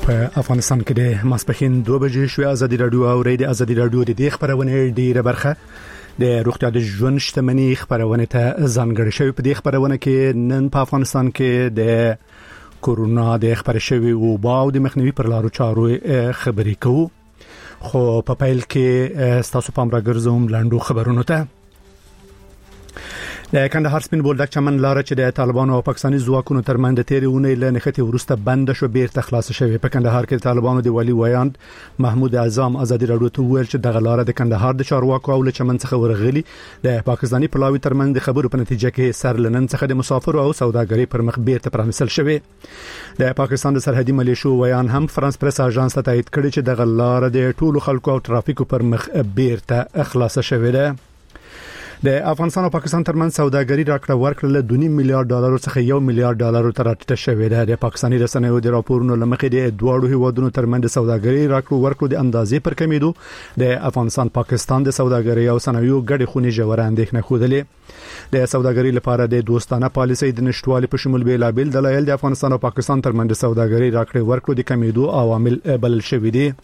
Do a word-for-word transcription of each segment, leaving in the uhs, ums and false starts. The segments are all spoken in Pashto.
په افغانستان کې د ماسپخین دوه بجې شوې ازادي رادیو او ریډیو ازادي رادیو د دې خبرونه ډیره برخه د روغتیا د ژوند شتمنۍ خبرونه ته ځانګړې شوې. په دې خبرونه کې نن په افغانستان کې د کورونا د خبر شوی وبا او د مخنیوي پر لارو چارو خبرې کوو. خو په پیل کې تاسو پام راګرځوم لاندو خبرونو ته. د کندهار سپین بولدک چمن لار چې د طالبانو او پاکستاني ځواکونو ترمنځ د تیرې اونۍ له نښتې وروسته بند شو بیرته خلاص شوې. په کندهار کې طالبانو د والی ویاند محمود اعظم ازادي رادیو ته ویل چې دغه لار د کندهار د چارواکو او له چمن څخه ورغلي د پاکستاني پلاوي ترمنځ د خبرو په نتیجه کې سر لنن څخه د مسافر او سوداګرۍ پر مخ بیرته پرانیستل شوې. د پاکستان د سرحدي ملیشو ویان هم فرانس پریس اژانس ته تایید کړی چې دغه لار د ټولو خلکو او ټرافیکو پر مخ بیرته خلاص شوې ده. د افغانستان او پاکستان ترمنځ سوداګري راکړه ورکړه له دوه میلیارډ ډالر څخه یو میلیارډ ډالر ته راټیټه شوې ده. د پاکستاني رسنیو د راپورونو لمخې د دوه هیوادونو ترمنځ سوداګري راکړه ورکړه د اندازې پر کمیدو د افغانستان پاکستان د سوداګري او صنایعو ګډې خونې جوړه اندېښنه خوده. د سوداګري لپاره د دوستانه پالیسۍ د نشټوالي په شمول بیلابل دلایل د افغانستان او پاکستان ترمنځ سوداګري راکړه ورکړه د کمیدو عوامل بلل شوې دي.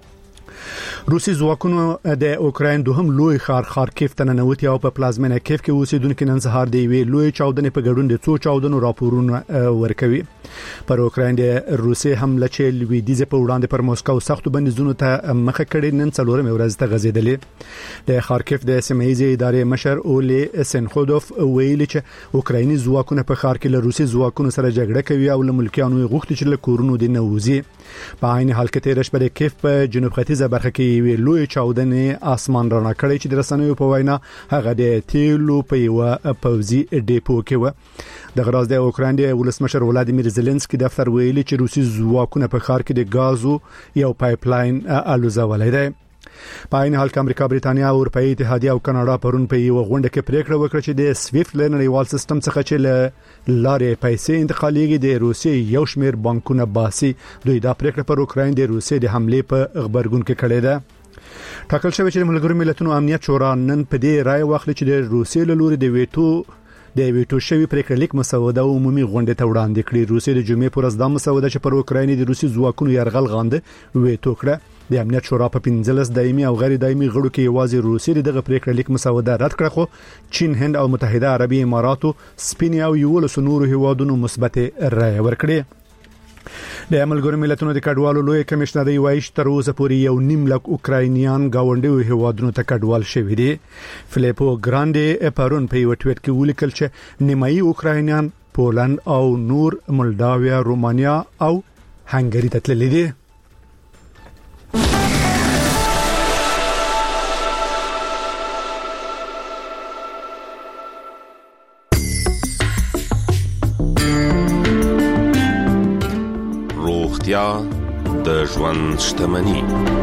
روسي ځواکونو د اوکراین دوهم لوی ښار خارکیف ته ننوتي او په پلازمینه کیف کې اوسیدونکو نن سهار دی وی لوی چاودنې په ګډون د څو چاودنو راپورونه ورکوي. پر اوکراین د روسي حمله چې لویدیزه په وړاندې پر موسکو سختو بندیزونو ته مخه کړې نن څلورمه ورځ ته غځېدلې. د خارکیف د سیمایي ادارې مشر اولي سنخودوف ویلي چې اوکرایني ځواکونه په ښار کې له روسي ځواکونو سره جګړه کوي او له ملکیانو غوښتي چې له کورونو د نوځي. په عین حال کې تیر شپه د کیف په جنوب ختیځه برخه کې وی لوی چاودنې اسمان رڼا کړی چې د رسنیو په وینا هغه د تیلو په یو پوزي ډیپو کې و. د غراز د اوکراین د ولسمشر ولادیمیر زيلنسکي دفتر ویلي چې روسي ځواکونه په ښار کې د غازو یو پایپ لاین الوزولای دی. په عین حال کې امریکا، بریتانیا او اروپאי اتحادیه او کاناډا پرون په یو غونډه کې پریکړه وکړه چې د سویفټ لنړیوال سیستم څخه چې له لارې پیسې انتقالېږي د روسي یو شمېر بانکونه باسي. دوی دا پریکړه پر اوکراین د روسي د حمله په خبرګون کې کړې ده. ټاکل شوی چې ملګرو ملتونو امنیت شورا نن په دې رائے واخلي چې د روسي له لوري د ویټو د ویټو شوی پریکړه لیک مسوده عمومي غونډه ته وړاندې کړي. روسي د جمعې پر ورځ د مسوده چې پر اوکراین د روسي ځواکونو يرغل غانده ویټو کړه. د امنیت شورا په پنځلس دایمي او غیر دایمي غړو کې یوازې روسي دغه پریکړه لیک مسوده رد کړه، خو چین، هند او متحده عربي اماراتو، سپین او یولس نورو هیوادونو مثبت رائے ورکړي. د ملګرو ملتونو د کډوالو لوی کمشنر وایي تر اوسه پورې یو نیم لک اوکراینیان گاونډي هیوادونو ته کډوال شوي دي. فلیپو ګراندي پرون په یو ټویټ کې ولیکل چې نیمایي اوکراینیان پولند او نور مولداویا، رومانیا او هنګری ته تللي دي. روغتیا د ژوند شتمني.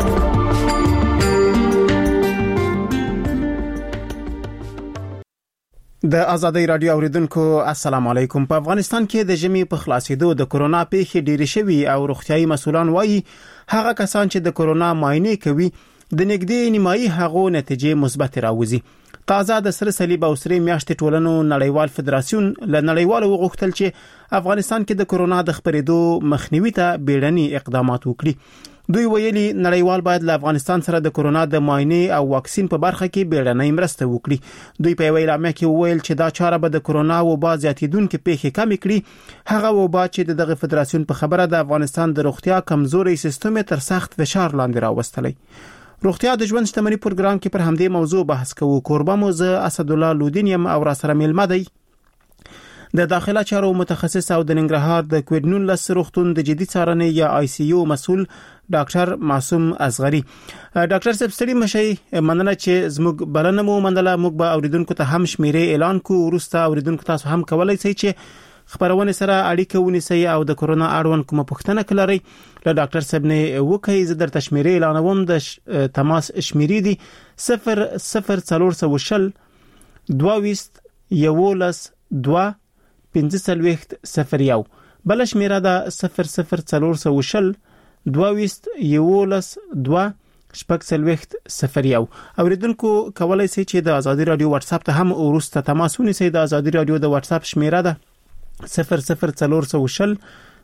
د ازادي رادیو اوریدونکو السلام علیکم. په افغانستان کې د ژمي په خلاصېدو د کورونا پیښې ډېرې شوي او روغتيایي مسولان وایي هغه کسان چې د کورونا معاینه کوي د نږدې نیمایي هغو نتیجې مثبت راوځي. تازه د سره صلیب او سره میاشتې ټولنو نړیوال فدراسیون له نړیوالو وغوښتل چې افغانستان کې د کورونا د خپرېدو مخنیوي ته بیړني اقدامات وکړي. دوی ویلي نړیوال باید له افغانستان سره د کورونا د معاینه او واکسین په برخه کې بیړنۍ مرسته وکړي. دوی په اعلامیه کې ویل چې دا چاره به د کورونا وبا زیاتیدونکو پیښې کم کړي. هغه وبا چې دغه فدراسیون په خبره د افغانستان د روغتیا کمزوري سیستم تر سخت فشار لاندې راوستلی. روغتیا د ژوند شتمنۍ پروګرام کې پر همدې موضوع بحث کوو. کوربه موزه اسد الله لودین یم او را سره ملمه دی د داخله چارو متخصص او د ننګرهار د کووډ نولس روغتون د جدي څارنې یا آی سی یو مسؤل ډاکټر معصوم اصغری. ډاکټر صاحب ستړي مشي مننه چې زموږ بلنه مو منله. موږ به اوریدونکو ته هم شمیرې اعلان کوو. ورسته اوریدونکو تاسو هم کولای شئ چې خبرونه سره اړیکه ونیسئ او د کورونا اړوند کومه پوښتنه کلري له ډاکټر صاحب نه وکړئ. زه درته شمیرې اعلانوم. د تماس شمیرې دي صفر صفر څلور سوه شل دوه ویشت یولس دوه پنځه څلوېښت صفر یو. بل شمیره ده صفر صفر څلور سوه شل دوه ویشت یولس دوه شپږ څلوېښت صفر یو. اوریدونکو کولای شي چې د ازادي رادیو واتس اپ ته هم ورسته تماس ونیسئ. د ازادي رادیو د واتس اپ شمیره ده صفر صفر څلور سوه شل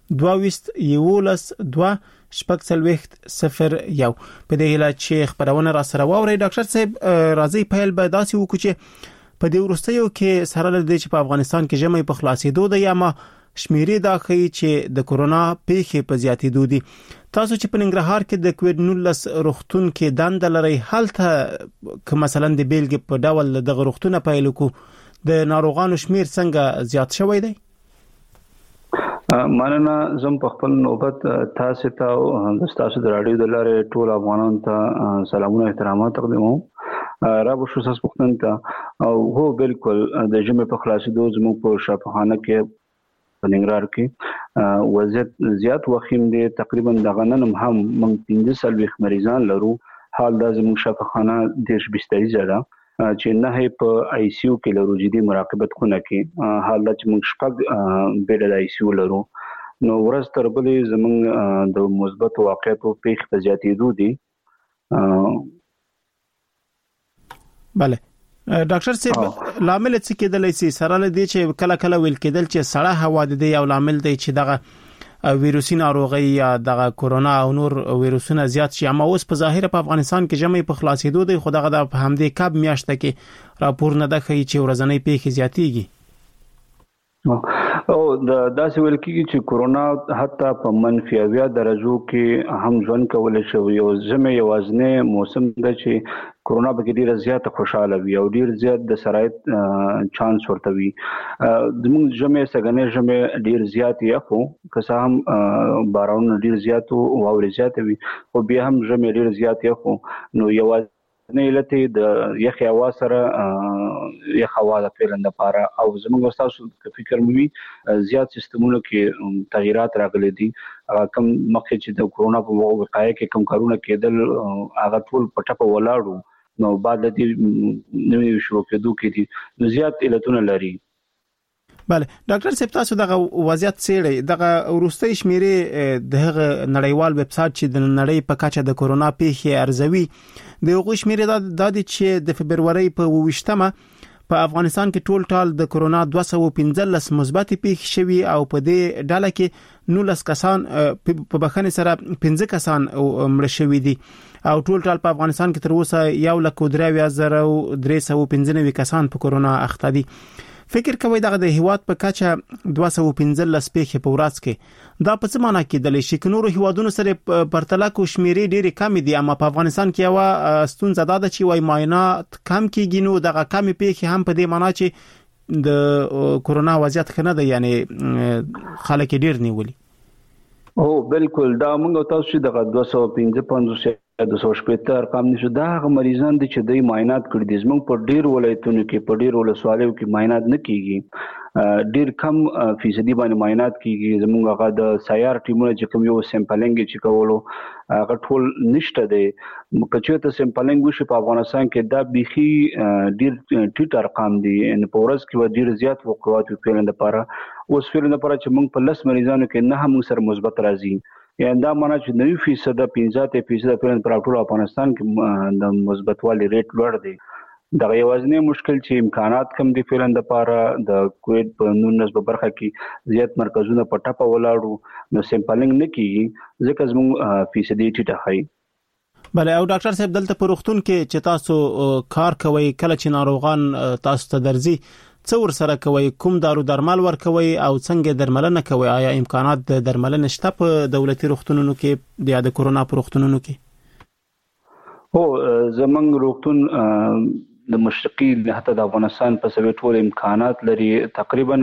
دوه یولس دوه شپږ څلوېښت صفر یو. په دې هیله چې خبرونه را سره واوري ډاکټر صاحب راځي پیل به داسې وکړو چې په دې وروستیو کې سره لدې چې په افغانستان کې ژمي په خلاصېدو ده یا ما شمیرې دا ښیي چې د کورونا پیښې په زیاتېدو دي. تاسو چې په ننګرهار کې د کووډ نولس روغتون کې دنده لرئ هلته که مثلا د بیلګې په ډول د روغتون پیل وکړو د ناروغانو شمیر څنګه زیات شوی دی؟ مننه. زم په خپل نوبت تاسو ته د تاسو د رادیو د لارې ټول افغانانو ته سلامونه احترامات تقدیموم. را به شو تاسو پوښتنه ته او هو بالکل د ژمي په خلاصېدو زموږ په شفاخانه کې په ننګرهار کې وضعیت زیات وخیم دي. تقریبا د غننم هم موږ پنځه سلويخ مریضان لرو. حال د زموږ شفاخانه د بستري زړه چې نه په آی سی یو کې لرو جدي مراقبت خونه کې. حال د موږ شپږ بیډ د آی سی یو لرو. نو ورځ تر بلې زموږ د مثبت واقعیتو پیښ په زیاتېدو دي. بله ډاکټر صاحب لامل څه کېدلی سي سره لدی چې کله کله ویل کېدل چې سړه هوا د دې یو لامل دی چې دغه ویروسي ناروغي یا دغه کورونا او نور ویروسونه زیات شي. اما اوس په ظاهر په افغانستان کې ژمي په خلاصېدو دی خو دغه د همدې کب میاشته کې راپور نه ده ښیي چې ورځنۍ پیښې زیاتېږي. او د داسې ویل کېږي چې کورونا حتی په منفي اویا درجو کې هم ژوند کولای شي. یو ژمي یوازنی موسم دی چې کورونا به ډیره زیاته خوشاله وي او ډیر زیات د سرایت چانس ورته وي. زموږ ژمي سګنې ژمي ډیر زیات یخو که څه هم باران ډیر زیات او واورې زیات وي او بیا هم ژمي ډیر زیات یخو. نو یوازې نه لته د یخ هوا سره یخ هوا د پیلند لپاره او زموږ تاسو فکر موي زیات سیستمونو کې تغیرات راغلي دي. کم مخکې چې د کورونا په وقایه کې کم کارونه کېدل هغه ټول په ټپه ولاړو. نو بعد د نوې شروع کېدو کې دي نو زیات علتونه لري. بله ډاکټر صاحب تاسو دغه وضعیت څېړئ. دغه وروستۍ شمیرې د هغه نړیوال ویب سایټ چې د نړۍ په کچه د کورونا پیښې ارزوي د هغوی شمیرې دا د چې د فبرورۍ په اوویشتمه په افغانستان کې ټول ټال د کورونا دوه سوه پنځلس مثبت پیښې شوي او په دې ډله کې نولس کسان په بخښنې سره پنځه کسان مړه شوي دي او ټول ټال په افغانستان کې تر اوسه یو لک درې اویا زره درې سوه پنځه نوي کسان په کورونا اخته دي. فکر کوي دغه د هیواد په کچه دوه سوه پنځلس پیښې په ورځ کې دا په څه معنی کېدلی شي چې نورو هیوادونو سره پرتله کو شمیرې ډېرې کم دي اما په افغانستان کې یو ستونزه ده چې وای معاینات کم کېږي. نو دغه کم پیښې هم په دې معنی چې د کورونا وضعیت ښه دی یعنی خلک ډېر نیولي. او بالکل دا موږ تاسو دغه دوه سوه پنځه پنځوس د سو شپږ ارقام نشو دا هغه مریضان دي چې د معاینات کړي دي. زموږ په ډیر ولایتونو کې په ډیر ولسوالیو کې معاینات نه کیږي. ډیر کم فیصدي باندې معاینات کیږي. زموږ هغه د سیار ټیمونه چې کوم یو سیمپلینګ چې کولو هغه ټول نشته دي. کچې ته سیمپلینګ وشي په افغانستان کې دا بيخي ډیر ټیټ ارقام دي. ان په ورځ کې و ډیر زیات وقوعات پیلند لپاره اوس پیلند لپاره چې موږ په لس مریضانو کې نه هم سره مثبت راځي. یعنی دا معنی چې نوي فیصد پنځه فیصد پیلند پر ټول افغانستان کې د مثبت والی ریټ لوړ دی. دا یوازینی مشکل چې امکانات کم دي پیلند لپاره د کووډ په نولس په برخه کې زیات مرکزونه په ټاپه ولاړو نو سیمپلینګ نه کیږي ځکه زموږ فیصدي ټیټه هي. بله او ډاکټر صاحب دلته په روغتون کې چې تاسو کار کوي کله چې ناروغان تاسو ته درځي څو ور سره کوي کوم دارو درمل ور کوي او څنګه درملنه کوي آیا امکانات د درملنه شته په دولتي روغتونونو کې د کورونا په روغتونونو کې؟ او زمنګ روغتون د مشرقي حتی د افغانستان په سوي ټول امکانات لري. تقریبا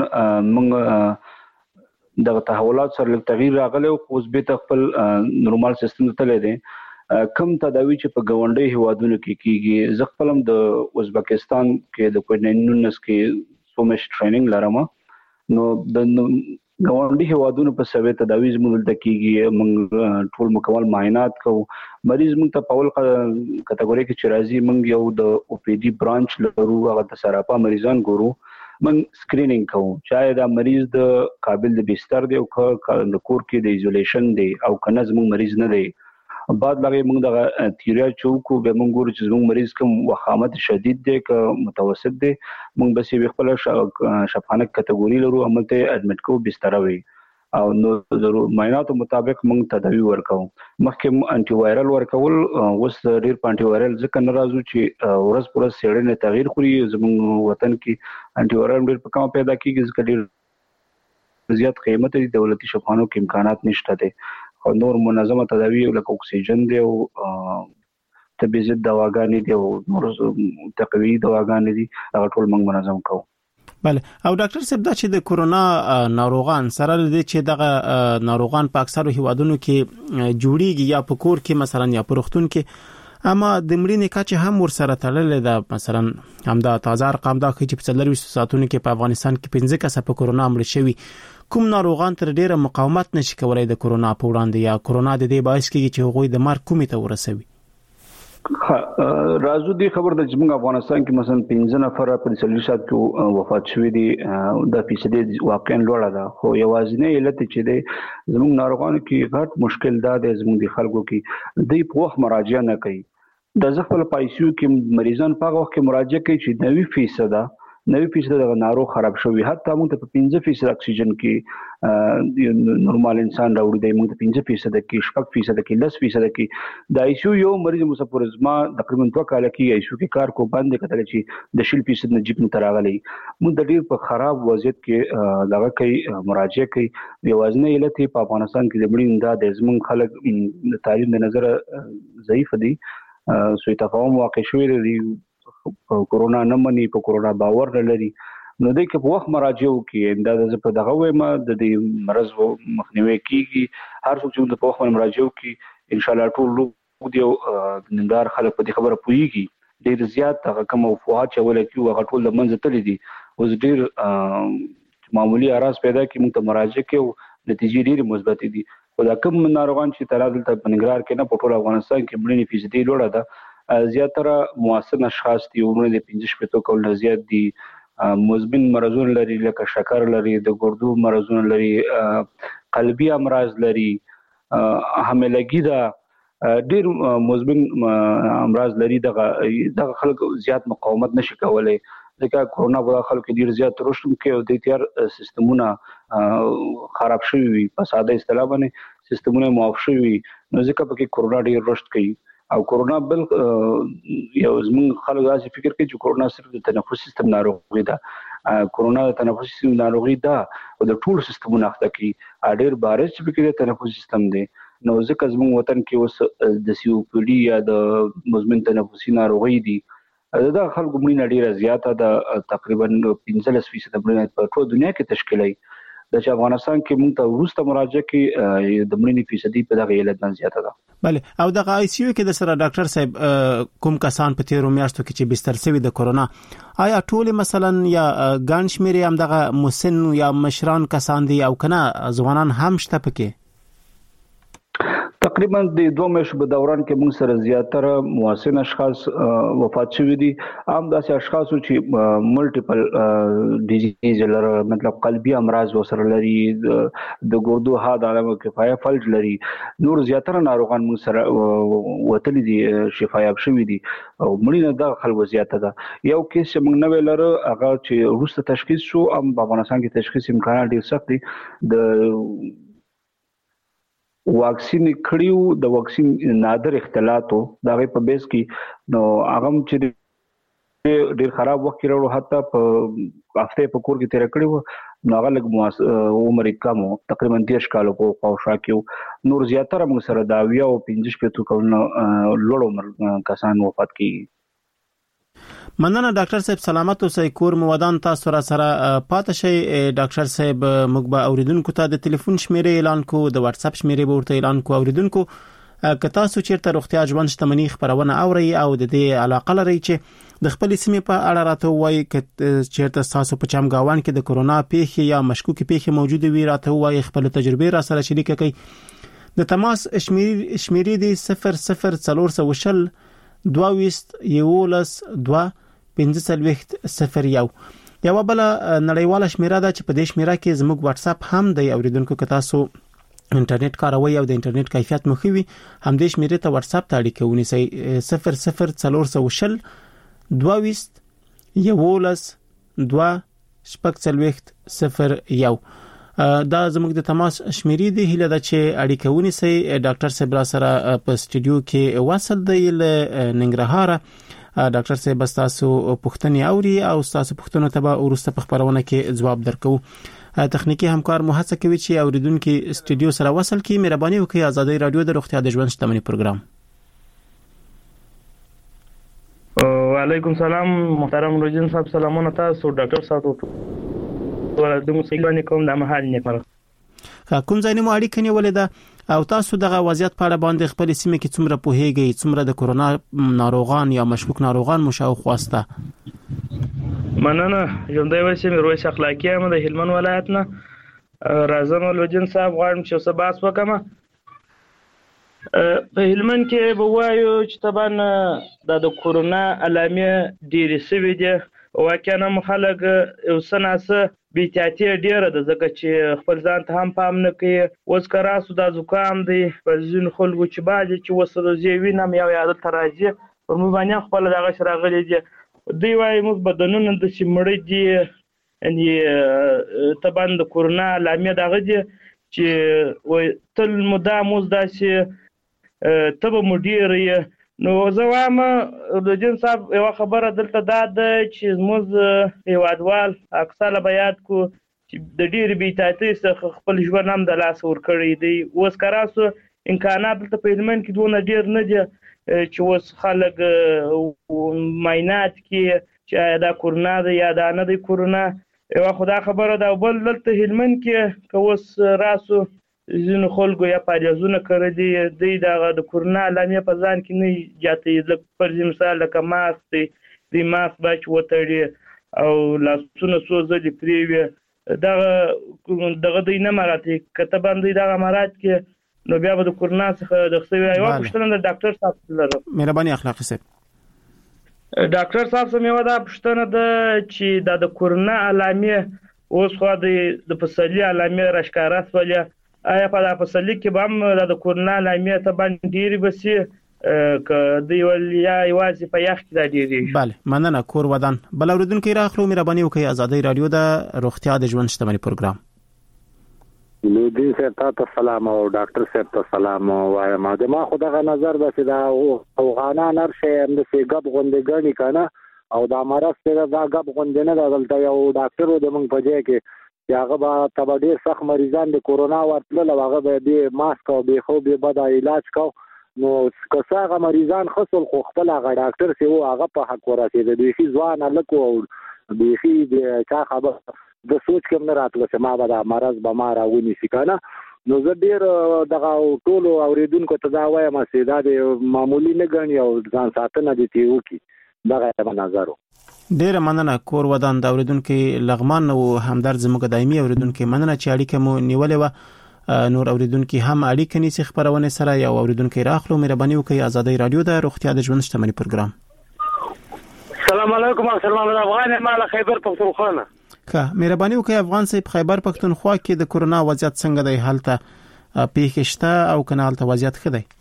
موږ د تحولات سره تغییر راغلی او اوس به خپل نورمال سیستم ته تللی کم تداوی چې په ګاونډي هوادونو کې کیږي. زه خپلم د ازبکستان کې د کووډ نولس کې سومش ټریننګ لرم. نو د ګاونډي هوادونو په سوي تداوی زموږ د کیږي. موږ ټول مکمل معاینات کوو. مریض موږ ته په اول کټګوري کې چې راځي موږ یو د او پی ډي برانچ لرو هغه د سراپا مریضان ګورو. موږ سکرینینګ کوو چې دا مریض د قابل د بستر دی او د کور کې د ایزولیشن دی او کنه زموږ مریض نه دی. بعد لغه موږ د تیوریا چوکو به موږ ګورو چې زموږ مریض کوم وخامت شدید دی که متوسط دی. موږ به یې خپل شفانه کټګوري لرو عملته اډمټ کو بستر وي. او نو ضرور معایناتو مطابق موږ تداوی ورکو. مخکې انټي وایرل ورکول اوس ډیر انټي وایرل ځکه ناراضو چې ورځ پر ورځ سیړنه تغییر خوري. زموږ وطن کې انټي وایرل ډیر په کم پیدا کیږي ځکه ډیر زیات قیمت دي، دولتي شفاخانو کې امکانات نشته دي. او نور منظمه تداوی لکه اکسیجن دی او طبي ضد دواګانې دي او نور تقویدي دواګانې دي، هغه ټول موږ منظم کوو. بله. او ډاکټر صاحب دا چې د کورونا ناروغان سره لدی چې دغه ناروغان په اکثرو هیوادونو کې جوړیږي یا په کور کې مثلا یا په روغتون کې، اما د مړینې کچه هم ور سره تړلې ده. مثلا همدا تازه ارقام دا چې په څلور ساعتونو کې په افغانستان کې پنځه کسه په کورونا مړ شوي. کوم ناروغان تر ډیره مقاومت نشي کولای د کورونا په وړاندې یا کورونا د دې باعث کیږي چې هغوی د مرګ کومې ته ورسوي؟ راځو دې خبر د چې موږ افغانستان کې مثلا پنځه نفر په څلور ساعت کې وفات شوي دي، د فیصدي واقعا لوړه ده. خو یوازینی علت چې دی زموږ ناروغانو کې غټ مشکل دا دی، زموږ د خلکو کې دوی په وخت مراجعه نه کوي. د ځخپل پایسیو کې مریضان په وخت کې مراجعه کوي چې نوي فیصد ده نوي فیصد د ناروغ خراب شوی. حتی موږ ته په پنځه فیصد اکسیجن کې نورمال انسان راوړي دی، موږ ته پنځه فیصد کې شپږ فیصد کې لس فیصد کې د آی سی یو یو مریض مسافر زما تقریبا دوه کال کې آی سی یو کې کار کو باندې کتل چې د شل فیصد نه جیب نه تراغلي. موږ د ډیر په خراب وضعیت کې دغه کوي مراجعه کوي. یوازینی علت په افغانستان کې د مړین دا د زمون خلک د تعلیم د نظر ضعیف دي، سوء تفاهم واقع شوی دی، کورونا نه مني، په کورونا باور نه لري. نو دوی کې په وخت مراجعه وکړي. دا د په دغه وایم د دې مرز مخنیوي کیږي. هر څوک چې په وخت مراجعه وکړي ان شاء الله ټول دی د نندار خلک په دې خبره پويږي. ډیر زیات هغه کوم افواهات چې ولکه یو هغه ټول لمنځه تللی دي. اوس ډیر معمولی اراز پیدا کی موږ ته مراجعه کوي، نتیجې ډیر مثبت دي. خو دا کوم ناروغان چې ترادل ته بنګرار کې نه په ټول افغانستان کې مړینې فیصدي لوړه ده. زیاتره موثر اشخاص دي، ورونه د پنځه شپږ کول نه زیات دي، مزمن مرزونه لري لکه شکر لري، د ګردو مرزونه لري، قلبي امراض لري، حاملګي ده، ډیر مزمن امراض لري. دغه دغه خلک زیات مقاومت نشي کولای ځکه کورونا په خلکو ډیر زیات رشد کوي او د تیار سیستمونه خراب شوی وي. په ساده اصطلاح باندې سیستمونه معاف شوی وي، نو ځکه پکې کورونا ډیر رشد کوي. او کورونا بل یو زمون خلک داسې فکر کوي چې کورونا صرف د تنفسي سیستم ناروغي ده. کورونا د تنفسي سیستم ناروغي ده او د ټول سیستمونو اخته کوي. اډیر بارز چې فکر د تنفسي سیستم دی. نو ځکه زمون وطن کې اوس د سی او پی ډي یا د مزمن تنفسي ناروغي دي، دا خلکو مړینه ډیره زیاته ده، تقریبا پنځلس فیصد مړینه په ټول دنیا کې تشکیلوي. د افغانستان کې موږ ته ورسته مراجعه کې د مړینې فیصدي په دغه علت نه زیاته ده. بله. او د آی سی یو کې د سره ډاکټر صاحب کوم کسان په تیرو میاشتو کې چې بستر شوی د کورونا، آیا ټول مثلا یا ګڼ شمېر هم دغه مسن یا مشران کسان دي او کنه ځوانان هم شته پکې؟ تقریبا د دوه میاشتو په دوران کې موږ سره زیاتره موثر اشخاص وفات شوي دي. عام داسې اشخاص چې ملټیپل ډیزیز لري، مطلب قلبي امراض وسره لري، د ګردو حاد علامه کفایه فلج لري. نور زیاتره ناروغان موږ سره وتلي دي، شفایاب شوي دي او مړینه د خلکو زیاته ده. یو کیس چې موږ نوې لرو هغه چې وروسته تشخیص شو، ام په افغانستان کې تشخیص امکانات ډیر سخت دي. د واکسین کړیو د واکسین نادر اختلاطو دا غي په بیس کې نو هغه چې ډیر خراب وخت راوړو، حتی په هفته په کور کې تیر کړیو نو هغه لګ عمر کم تقریبا دیش کالو په خواوشا کې. نور زیاتره موږ سره داویا او پنځه شپږ کولنو لوړ عمر کسان وفات کیږي. مننه ډاکټر صاحب، سلامت اوسئ. کور مو ودان. تاسو را سره پاتې شئ. ډاکټر صاحب موږ به اوریدونکو ته د ټلیفون شمیرې اعلان کو، د واتس اپ شمیرې به ورته اعلان کو. اوریدونکو که تاسو چیرته روغتیا ژوند شتمنۍ خبرونه اورئ او د دې علاقه لرئ چې د خپل سیمې په اړه راته وایي، که چیرته تاسو په چمګاوان کې د کورونا پیښې یا مشکوکې پیښې موجوده وي راته وایي، خپل تجربې را سره شریک کړئ. د تماس شمیرې دی صفر صفر څلور سوه شل دوه ویشت یولس دوه پنځه څلوېښت صفر یو. یو بل نړیواله شمیره ده چې په دې شمیره کې زموږ واتس اپ هم دی. اوریدونکو که تاسو انټرنیټ کاروي او د انټرنیټ کیفیت مو ښه وي، هم دې شمیرې ته واتس اپ ته اړیکه ونیسئ. صفر صفر څلور سوه شل دوه ویشت یولس دوه شپږ څلوېښت صفر یو. دا زموږ د تماس شمیرې دی هله د چې اړیکه ونیسي ډاکټر صاحب را سره په استودیو کې وصل دی له ننګرهار. ډاکټر صاحب تاسو پوښتنې اوري او تاسو پوښتنو ته به ورسته په خبرونه کې جواب درکو. تخنیکی همکار مو هڅه کوي چې اوریدونکو استودیو سره وصل کړي. مهرباني وکړئ آزادۍ رادیو د روغتیا د ژوند شتمنۍ پروګرام. وعلیکم سلام محترم روجین صاحب، سلامونه تاسو ډاکټر صاحب ولر د موسیقي کوم د محل نه کړ کوم ځای مو اړیکه نیولې ده او تاسو دغه وضعیت په اړه باندې خپل سیمه کې څومره پوهیږئ، څومره د کورونا ناروغان یا مشکوک ناروغان مشاو خواسته؟ مننه، ژوندۍ وسیم رويس اخلاقی هم د هلمند ولایت نه راځم. روجین صاحب غواړم چې څه بحث وکم. په هلمند کې به وایو چې طبعا د کورونا علامې ډېرې سوي دي. واقعا هم خلک یو څه ناڅه بې احتیاطي ډېره ده، ځکه چې خپل ځان ته هم پام نه کوي. اوس که راسو دا زکام دی په ځینو خلکو چې بعد چې وسره زه وینم یو عادت راځي پر موږ باندې خپل دغه راغلي دي. دوی وايي موږ بدنونه د سیمړې دي، یعنی طبعا د کورونا علامې دغه دي چې وای تل مدام اوس داسې تبه مډیر. نو زه وایم د جن صاحب یو خبره دلته دا ده چې زموږ هیوادوال اکثره بیات کو چې د ډېر بې احتیاطۍ څخه خپل ژوند هم د لاس ورکړی دی. اوس که راسو امکانات دلته په هلمند کې دونه ډېر نه دي چې اوس خلک معاینات کې چې دا کورونا دی یا دا نه دی کورونا. یوه خو دا خبره ده. بل دلته هلمند کې که اوس راسو ځینو خلکو یا پالیزونه کړی دي، دوی دغه د کورونا علامې په ځان کې نه زیاتوي. فرض مثال لکه ماسک دی، دوی ماسک باید وتړي او لاسونه څو ځلې پرېوي، دغه دغه دوی نه مراعاتوي. که ته باندې دغه مراعات کې نو بیا به د کورونا څخه د څه یوه پوښتنه د ډاکټر صاحب لرم. مهرباني اخلاقي صاحب. ډاکټر صاحب څه یوه دا پوښتنه ده چې دا د کورونا علامې اوس خو د پسرلي علامې راښکاره شولې، آیا په دا پسرلي کې به هم د کورونا علامې ته باندې ډېرې به سي که دوی یا یوازې په یخ کې دا ډېرېږي؟ بله مننه. کور ودان بل اورېدونکی راخلو. مهرباني وکړئ آزادۍ رادیو د روغتیا د ژوند شتمنۍ پروګرام. لودین صاحب تاسو سلام او ډاکټر صاحب ته سلام وایم. د ما خو دغه نظر ده چې دا افغانان هر شی همداسې ګپ غوندې ګڼي که نه، او دا مرض چې دا ګپ غوندې نه ده. دلته یو ډاکټر و د موږ په ځای کې چې هغه به ته به ډېر سخت مریضان د کورونا ورتلل او هغه به بې ماسک او بې خو بې بده علاج کو. نو که څه هغه مریضان خصل خو خپل هغه ډاکټر چې و هغه په حق ورسېده. بیخي ځوان هلک و او بیخي د چا خبر د سوچ کې هم نه راتله چې ما به دا مرض به ما راونیسي که نه. نو زه ډېر دغه ټولو اورېدونکو ته دا وایم چې دا د معمولي نه ګڼي او ځان ساتنه دې ترې وکړي. دغه یې نظر و. ډیره مننه. کور ودان د اوریدونکو لغمان او همدرد زموږ دایمي اوریدونکو مننه چې اړیکه مو نیولې و. نور اوریدونکو هم اړیکه نیسي خبرونه سره. یو اوریدونکو راخلو. مهرباني وکړئ آزادۍ رادیو د روغتیا د ژوند شتمنۍ پروګرام. السلام علیکم. السلام علیکم افغان مال خیبر پختونخوا نه. که مهرباني وکړئ افغان صاحب خیبر پختونخوا کې د کورونا وضعیت څنګه دی؟ هلته پیښې شته او کنه هلته وضعیت ښه دی؟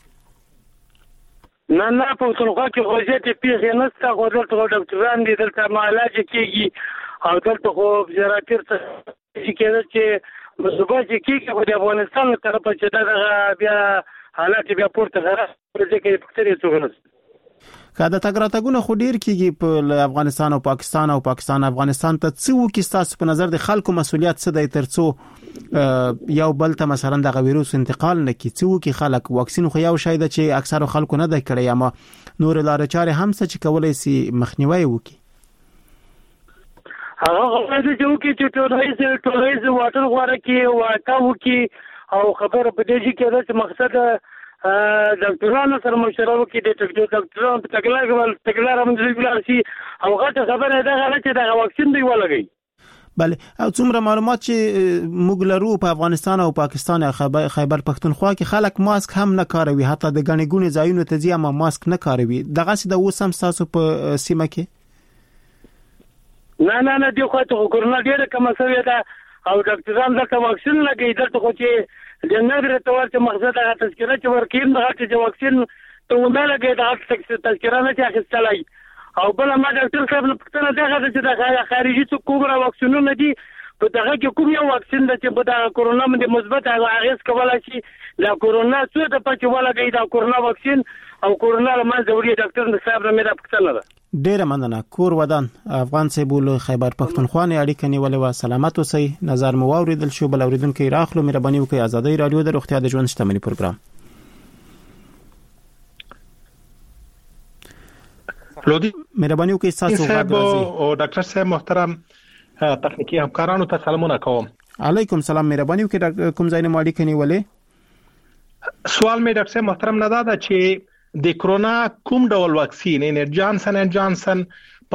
نه نه پختونخوا کې وضعیت پیښې نشته. خو دلته ډاکټران دي، دلته معالج کېږي او دلته خو زراعتر څه کېده چې مصوبه چې کېږي خو د افغانستان له طرفه چې دغه بیا حالات بیا پورته خراب کړي کې پکتري څوک نشته. که د تګ راتګونه خو ډیر کېږي په افغانستان او پاکستان او پاکستان افغانستان ته څه وکړي ستاسو په نظر د خلکو مسولیت څه دی ترڅو یو بل ته مثلا د ویروس انتقال نه کی؟ څه وکړي خلک؟ واکسین خو یو شی ده چې اکثر خلکو نه دی کړی، اما نور لارې چارې هم څه چې کولای شي مخنیوي وکړي. هغه غواړي چې وکړي چې ټولایز ټولایز واټر غواړي کې واټا وکړي او خبره په دې کې چې مقصد ډاکټرانو سره مشوره وکړي. د ډاکټرانو په تګلار تګلار هم د ویل شي او غټه خبره ده چې دا واکسین دی ولګي. بله او څومره معلومات چې موږ لرو په افغانستان او پاکستان او خیبر پختونخوا کې خلک ماسک هم نه کاروي، حتی د غني ګونې ځایونو ته ځي اما ماسک نه کاروي. دغه څه د اوس هم تاسو په سیمه کې؟ نه نه نه دی خو ته کورونا ډیره کم شوې ده او ډاکټران دلته واکسین لګي. دلته خو چې د نظر ته ورته مقصد هغه تذکره چې ورکیم دغه چې واکسین ته ونه لګي دغه تذکره نه چې اخیستلای. او بل ما ډاکټر صاحب په پښتنه دغه چې د خارجي څخه کومه واکسینونه دي په دغه کې کوم یو واکسین د چې په دا کورونا باندې مثبت اغیز کولای شي دا کورونا څه د پچ ولګي دا کورونا واکسین او کورونا لمن زوري ډاکټر صاحب نه مې پښتنه ده. ډیره مننه. کور ودان افغان صاحب له خیبر پختونخوا نه اړیکه نیولې و. سلامت اوسئ. نظر مو واوریدل شو. بل اوریدونکو راخلو مهرباني وکړئ. آزادۍ رادیو د روغتیا د ژوند شتمنۍ پروګرام. فلودي مهرباني وکړئ تاسو غواړئ او ډاکټر صاحب محترم تخنیکی همکارانو ته سلامونه کوم. علیکم سلام. مهرباني وکړئ کوم ځای نه اړیکه نیولې؟ سوال مې ډاکټر صاحب محترم نه دا چې د کرونا کوم ډول واکسین ان جانسن اند جانسن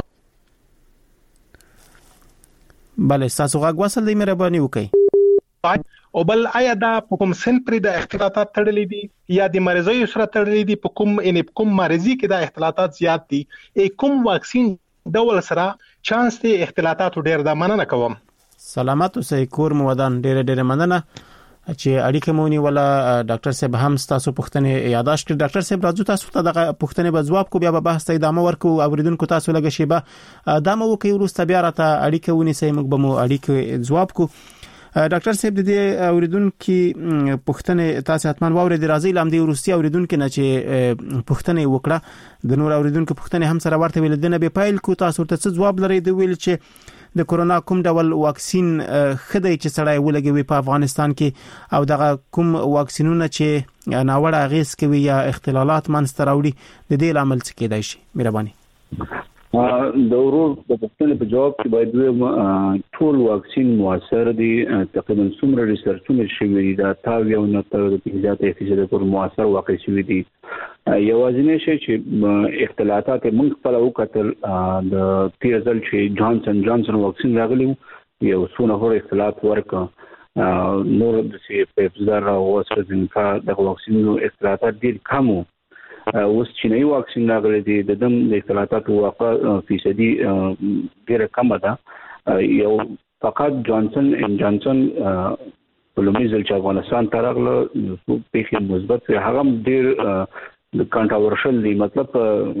بله تاسو غواړئ وصل دی مهرباني وکړئ او بل آیا دا په کوم سن پر د اختلاطات تړلې دي یا د مریضۍ سره تړلې دي په کوم ان کوم مریضي کې د اختلاطات زیات دي کوم واکسین ډول سره چانس دی اختلاطات ډیر د مننه کوم. سلامت اوسئ. کور مو ودان. ډیر ډیر مننه چې اړیکه مونږ ولا ډاکټر صاحب هم تاسو پوښتنه یاداش کړ. ډاکټر صاحب راځو تاسو ته د پوښتنې په جواب کو بیا به بحث ته ادامه ورکو. اوریدونکو تاسو لګه شیبه ادامه وکي ورسته بیا راته اړیکه ونیسئ موږ به مو اړیکه جواب کو. ډاکټر صاحب د دې اوریدونکو پوښتنه تاسو حتمان واورید. راځي لام دی ورستی اوریدونکو نه چې پوښتنه وکړه د نور اوریدونکو پوښتنه هم سره ورته ویل دنه به پایل کو. تاسو ته څه جواب لرئ د ویل چې د کورونا کوم ډول واکسین خدای چې سړی ولګوي په افغانستان کې او دغه کوم واکسینونه چې ناوړه اغیز کوي یا اختلالات منځته راوړي د دې لامل څه کېدای شي؟ مهرباني. د ورور د پوښتنې په جواب کې باید ویم ټول واکسین موثر دي. تقریبا څومره ریسرچونه شوي دي دا تاو یو نه تر زیاته فیصد پورې موثر واقع شوي دي. یوازینی شی چې اختلالات موږ خپل وکتل د پیرزل چې جانسن جانسن واکسین راغلی یو څونه هور اختلالات ورک نور د سی پیپزر او واسټرزینکا د واکسینونو اختلالات ډیر کم وو. اوس چینایي واکسین راغلی دی د دم د اختلالات واقع فیصدي ډیره کم ده. یو فقط جانسن ان جانسن ولومړي ځل چې افغانستان ته راغله په کې مثبت هغه ډیر د کنټراورشل دی مطلب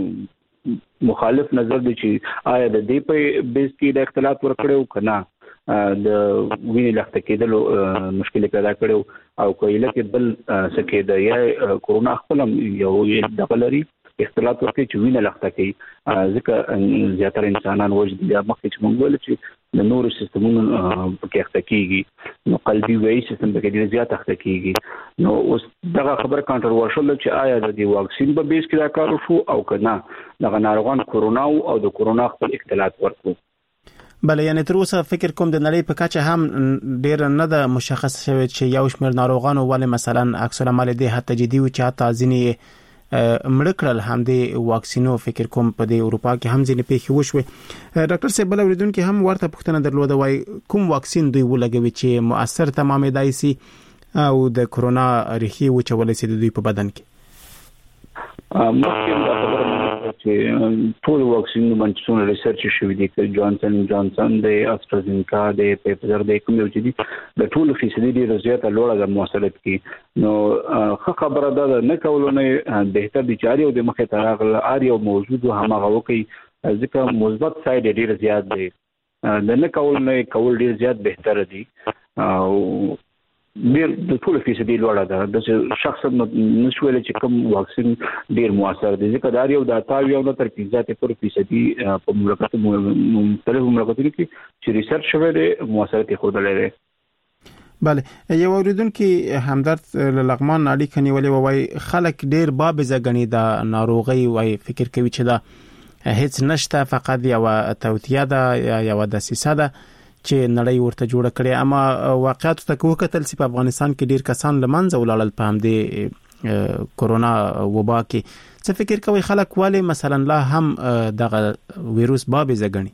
مخالف نظر دی چې آیا د دې په بیس کې د اختلاف ورکړو کنه د وینې لخته کېدلو مشکل پیدا کړو او کویله کې بل سکه د یا کورونا خپل یو د بلري اختلاف ورکړي چې وینې لخته کوي ځکه زیاتره انسانان وجد بیا مخکې چې موږ ول چې د نورو سیستمونو په کې اخته کیږي نو قلبي وایي سیستم په کې ډیر زیات اخته کیږي. نو اوس دغه خبره کنټروورشل چې آیا د دې واکسین په بیس کې دا کار وشو او کنه دغه ناروغان کورونا او د کورونا خپل اختلاط ورکړو. بله یعنی تر اوسه فکر کوم د نړۍ په کچه هم ډیر نه د مشخص شوی چې یو شمېر ناروغانو ولې مثلا عکس العمل دي حتی جدي و چې حتی ځینې مړ کړل هم د واکسینو فکر کوم په د اروپا کې هم ځینې پیښې وشوي. ډاکټر صاحب بل اوریدونکو هم ورته پوښتنه درلوده وای کوم واکسین دوی ولګوي چې مؤثر تمامې دای سي او د کورونا ریښې وچولې سي د دوی په بدن کې؟ مخکې دا خبره چې ټول واکسینونه باندې څونه ریسرچ شوی دي چې جانسن جانسن د استرازینکا د پیپزر د کوم یو چې د ټول فیصدي ډیره زیاته لوړه د موثریت کې نو خبره ده نه کولونه بهتر دي چې اړ یو د مخه تراغل اړ یو موجود همغه وکي ځکه مثبت ساید ډیر زیات دی د نه کول نه کول ډیر زیات بهتر دي او ډیر د ټول فیصدي لوړه ده د شخص نشول چې کوم واکسین ډیر موثر دي ځکه دا یو د اتاوی او تر پنځه پورې فیصدي په مملکت مختلف مملکتونو کې چې ریسرچ شوی دی موثریت خود لري. بله یو اوریدونکو همدرد لغمان اړیکه نیولې وای خلک ډیر بابزه غني د ناروغي وای فکر کوي چې دا هیڅ نشته فقط یو توتیه ده یا یو د سیسه ده چې نړۍ ورته جوړ کړي اما واقعیت ته کو کتل چې په افغانستان کې ډیر کسان لمنځه ولاړل په هم د کورونا وبا کې. څه فکر کوي خلک والی مثلا لا هم دغه وایروس بابې زګنی؟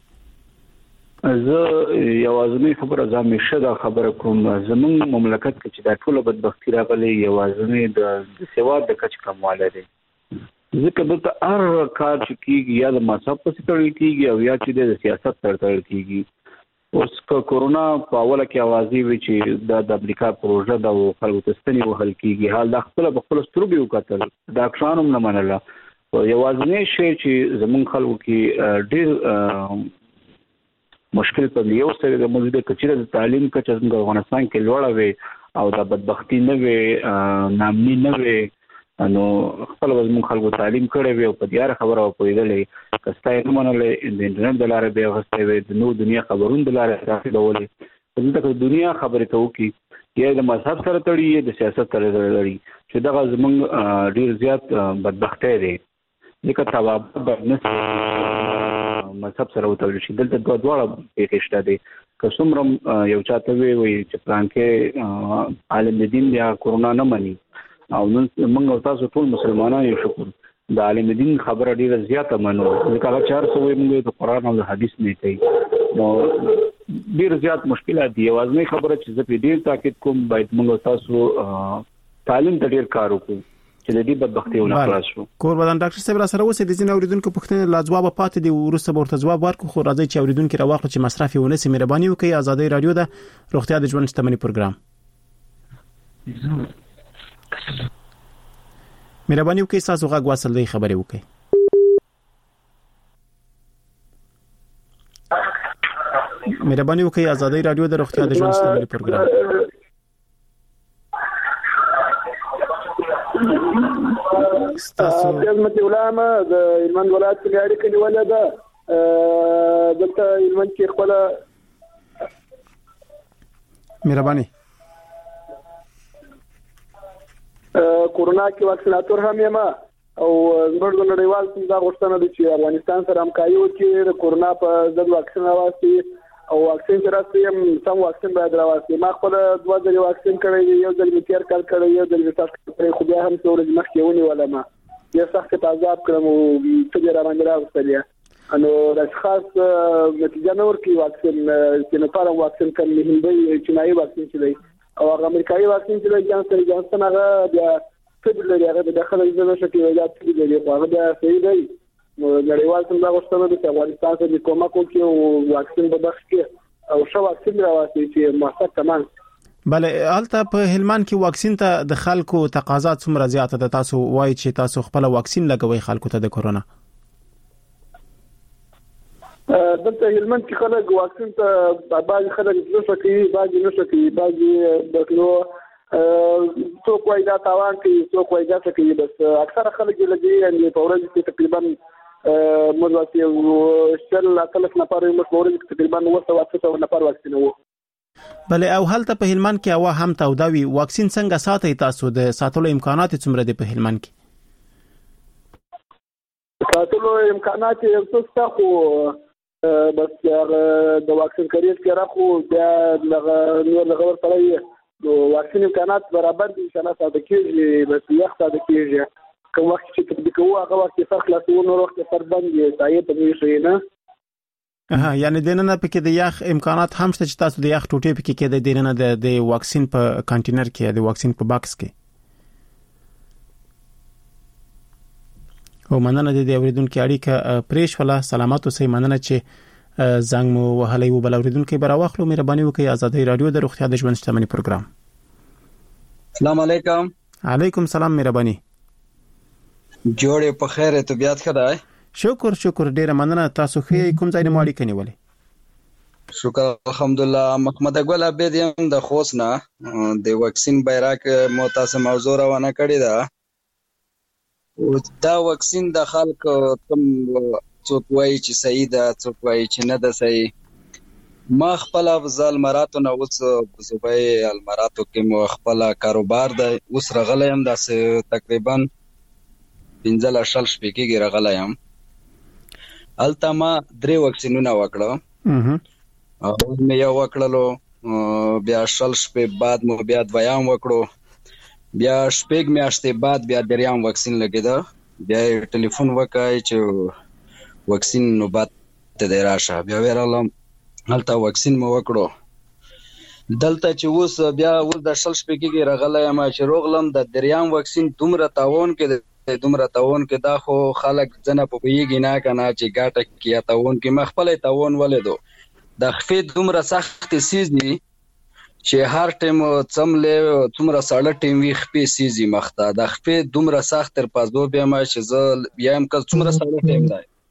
زه یوازنی خبره زمي شته خبره کوم زمون مملکت کې چې دا ټول بدبختی راغلي یوازنی د سواد د کچ کمواله دي ځکه د هر کار چې کیږي یا د مذهب په ستړي کیږي او یا چې د سیاست تر تړل کیږي. اوس کورونا په اوله کې اوازې وی چې د امریکا پروژه د خلکو تستنی وهل کیږي حال د خپل خپل سترګې وکتل ډاکټرانو نه منله یوازنی شی چې زمون خلکو کې ډیر مشکل په یو سره د موږ د کچره د تعلیم کچه څنګه افغانستان کې لوړه وي او د بدبختی نه وي نامني نه وي نو خپل وزمون خلکو تعلیم کړي وي او په دیار خبره پوهیدلې کستا یې منلې د انټرنیټ د لارې به غوښتي وي د نو دنیا خبرونه د لارې راځي دلته د دنیا خبرې ته وکي یا د مذهب سره تړي د سیاست سره تړي چې دا زمونږ ډیر زیات بدبختی دی ځکه تواب بنس مذهب سره وتړل شي دلته دوه دواړه پېښه دي که څومره یو چاته وي وي چې پرانکې عالم دین یا کورونا نه مني او نن موږ تاسو ټول مسلمانان یو شکر د عالم دین خبره ډیره زیاته منو ځکه هغه چار څو موږ د قران او د حدیث نه کوي نو ډیر زیات مشکلات دي اوازمه خبره چې زه په ډیر تاکید کوم باید موږ تاسو تعلیم ته ډیر کار وکړو چې د دې بدبختیونه خلاص شو. کور بدن ډاکټر صاحب را سره اوسې د ځین اوریدونکو پوښتنه لا جواب پاتې دی ورسته ورته جواب ورکړو خو راځي چې اوریدونکو راوخلو چې مصرف یې ونسي مهرباني وکړئ. آزادۍ رادیو د روغتیا د ژوند شتمنۍ پروګرام مهرباني وکړئ تاسو غږ واصل دی خبرې وکړئ. مهرباني وکړئ آزادۍ رادیو د روغتیا د ژوند شتمنۍ پروګرام تاسو خدمت علماء د هلمند ولایت په اړه کې نیولې ده دلته هلمند کې خپل مهرباني کورونا کې واکسیناتور هم یم او زموږ د نړیوال څنګه غوښتنه ده چې افغانستان سره همکاري وکړي د کورونا په ضد واکسین راوستي او واکسین چې راځي هم سم واکسین باید راوستي. ما خپل دوه ځله واکسین کړی یو ځل مې تیر کال کړی یو ځل مې تاسو کړی خو بیا هم څو ورځې مخکې ونیولم ما یو سخت تعذاب کړم او څه ډیر باندې راوستل نو د خاص نتیجه نور کې واکسین چې نه پاره واکسین کوم هندي چینایي واکسین چې دی او هغه امریکایي واکسین چې دی جانسن جانسن هغه بیا څه بل لري هغه د داخله ځنه شکل ویلا څه دی هغه بیا صحیح دی نو نړیوال څنګه غوښتنه ده چې افغانستان ته د کومک وکړي او واکسین په بخش کې او شو واکسین راوستي چې موثق تمام. بله هلته په هلمند کې واکسین ته د خلکو تقاضا څومره زیاته ده تاسو وایي چې تاسو خپل واکسین لګوي خلکو ته د کورونا؟ دلته هلمند کې خلک واکسین ته بعض خلک نشو کوي بعض نشو کوي بعض دغلو څوک وایي دا تاوان کوي څوک وایي دا څه کوي بس اکثره خلک یې لګي یعنې په ورځ کې تقریبا موږ واکسین شل اتلس نفر موږ په ورځ کې تقریبا اوه سوه نفر واکسین وو. بله او هلته په هلمند کې هوا هم تودوي واکسین څنګه ساتي تاسو د ساتلو امکانات څومره دي په هلمند کې؟ ساتلو امکانات یو څه خو بس د واکسین کریز کې راخو بیا نور لغور سره نو واکسین امکانات برابر دي چې نه ساده کېږي بس یو ساده کېږي کوم وخت چې تطبیقوه هغه وخت فرق خلاصو نور وخت فرق باندې ځای په دې شي نه ها یعنی دنه پکې د یخ امکانات هم شته چې تاسو د یخ ټوټې پکې کې د دنه د د واکسین په کانټینر کې د واکسین په باکس کې او مننه د اوریدونکو اړیکه پریش ولا سلامات اوسئ مننه چې زنګ مو وهلې و بل اوریدونکو براوخلو مهرباني وکړئ آزادۍ رادیو د روغتیا د ژوند شتمنۍ پروګرام. السلام علیکم. علیکم السلام مهرباني. جوړې په خیر طبيعت خدای شکر شکر ډیره مننه تاسو خې کوم ځای نه ماړی کني ولې شکر الحمدلله. محمد اقبال عبید یم د خوست نه د واکسین بیرک متاسم موضوع روانه کړی دا دا واکسین د خلک تم څوک وایي چې صحیح ده څوک وایي چې نه ده صحیح. ما خپل افضل مراتو نه اوس صوبای المراتو کې مو خپل کاروبار ده اوس رغلی یم داسې تقریبا پنځه شل شپې کې راغلی یم. هلته ما درې واکسینونه وکړه او مې یو وکړلو بیا شل شپې بعد مو بیا دویم وکړو بیا شپږ میاشتې بعد بیا دریم واکسین لګېده بیا ټلیفون وکړی چې واکسین نوبت ته دی راشه بیا ورغلم هلته واکسین مو وکړو دلته چې اوس بیا اوس د شل شپې کې راغلی یم چې روغلم د دریم واکسین دومره تاوان کې دومره تاوان کې دا خو خلک ځنه په پیږي نه کنه چې ګاټه کې تاوان کې مخبل تاوان ولیدو د خفې دومره سخت سیز دي چې هر ټیم څملې څومره ساړه ټیم وي خفې سیزي مخته د خفې دومره سخت تر پازو بیا ما چې زه بیا هم کله څومره ساړه ټیم دی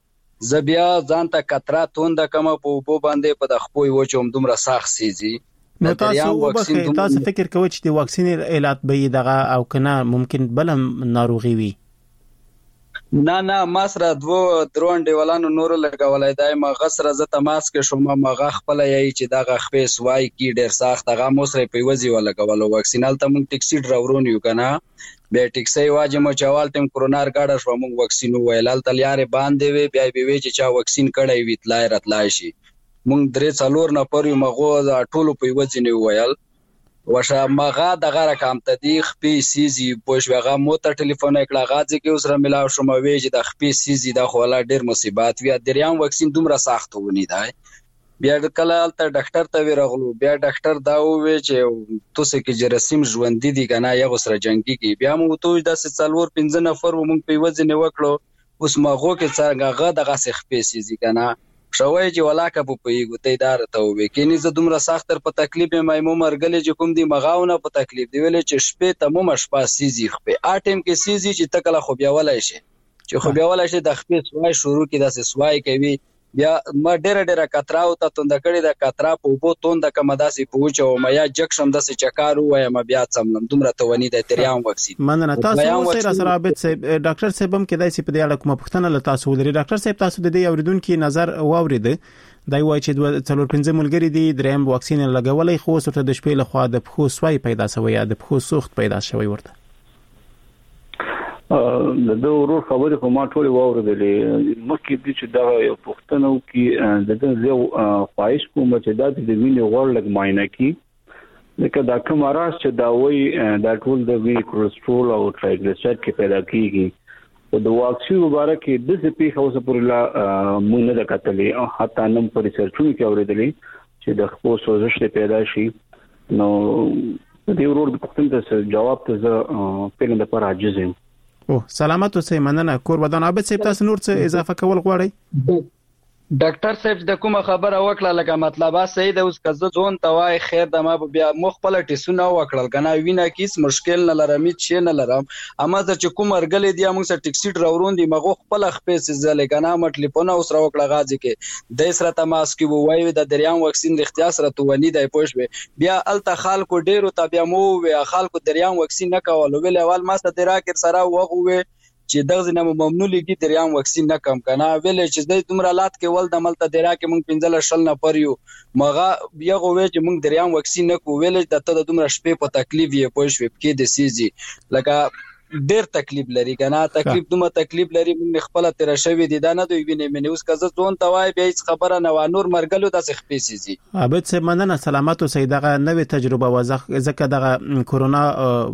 ز بیا ځان ته کتره توند کما په وبو باندې په د خپوي وچوم دومره ساخ سيزي نو تاسو وبخې تاسو فکر کوئ چې د واکسین علت به دغه او کنه ممکن بل ناروغي وي؟ نه نه ما سره دوه درون دیولانو نور لګولای دای ما غسر ز تماس کې شوم ما غ خپل یی چې دغه خپې سوای کی ډیر ساخت هغه مو سره په وځي ولګولو واکسینال ته مونږ ټیکسي ډراورون یو کنه به ټیکسي واجب مو چوال تم کورونار گاډه شو مونږ واکسین ویلال تلیارې باندې وی بیا به وی چې چا واکسین کړی وی تلای راتلای شي مونږ درې څلور نه پر یو مغو ټولو په وځي نه ویل وشه مغه دغه رقم تدیخ پی سیزی پوښوغه مو ته ټلیفون کړه غاځي کې اوسره ملاو شوم وی چې د خپې سیزی د خوله ډیر مصیبات وی دریام واکسین دومره سخت ونی دی بیا کله ته ډاکټر ته ورغلو بیا ډاکټر دا وی چې تاسو کې جرثیم ژوند دي کنه یو سره جنگي کې بیا مو ته د څلور پنځه نفر مونږ په وځنه وکړو اوس مغه کې څنګه غا دغه خپې سیزی کنه شوی چې ولاکه په پیګو ته دار ته وې کینی زه دومره سختر په تکلیف مې مو مرګلې چې کوم دی مغاونه په تکلیف دی ویل چې شپې ته مو مشپا سیزي خپې اټم کې سیزي چې تکله خو بیا ولای شي چې خو بیا ولای شي د خپې سوای شروع کې د سوای کوي بیا ما ډېر ډېر کترا او ته توند کړي د کترا په بو توند کما داسي پوچو ما یا جکشم داسي چکارو وای ما بیا څملم دومره ته ونی د تریام واکسین مننه تاسو سره سره عابد صاحب ډاکټر صاحب هم کې داسي په دې اړه کومه پوښتنه له تاسو ولري ډاکټر صاحب تاسو د دې اوریدونکو نظر واورید دای وای چې څلور پنځه ملګری دي دریم واکسین لګولې خو سره د شپې له خوا د پخو سوای پیدا شوی یا د پخو سوخت پیدا شوی ورته د دوه ورو خبرې خو ما ټول واوریدلې مکه دي چې دا یو پښتنو کې د دې یو خواهش کوم چې دا د وینې غوړ لګ ماینه کې لکه دا کوم راز چې دا وایي دا ټول د وینې کولېسترول او ټرایګلیسراید کې پیدا کیږي او د واکسین مبارک د دې په هوسه پر لا مونږ نه کتلې او حتی نن په ریسرچونو کې اوریدلې چې د خپل سوزش پیدا شي نو د دې ورور د پښتون ته جواب ته زه پیغام د پر عاجز یم او سلامت اوسئ مننه کور ودان عابد صاحب تاسو نور څه اضافه کول غواړئ ډاکټر صاحب د کومه خبره وکړه لکه مطلب صحیح ده اوس کزه ځون توای خیر د ما بیا مخبل ټیسونه وکړل کنه وینا کیس مشکل نه لرم چې نه لرم اما چې کوم ارګل دی موږ سره ټیکسي ډراورون دی مغه خپل خپې زله کنه مټ ټلیفون اوس را وکړه غاځي کې د سره تماس کې وای د دریام واکسین د اختیار سره تو ونی دی پوښ بیا الته خلکو ډیرو تابع مو وی خلکو دریام واکسین نه کول ویل اول ما سره دراکر سره وغوي چې دغه نه ممنوع لګي دریام واکسین نه کم کنه ویل چې د دومره لات کې ول د ملته درا کې مونږ پنځل شل نه پریو مغه یو وی چې مونږ دریام واکسین نه کو ویل د ته دومره شپې په تکلیف یې پوه شو کې د سیزي لکه ډیر تکلیف لري کنه تکلیف دومره تکلیف لري مونږ خپل تر شوی دي دا نه دوی ویني مې اوس کزه ځون توای به هیڅ خبره نه و نور مرګلو د سخپې سیزي عابد صاحب مننه سلامت اوسئ دغه نوې تجربه وځه ځکه دغه کورونا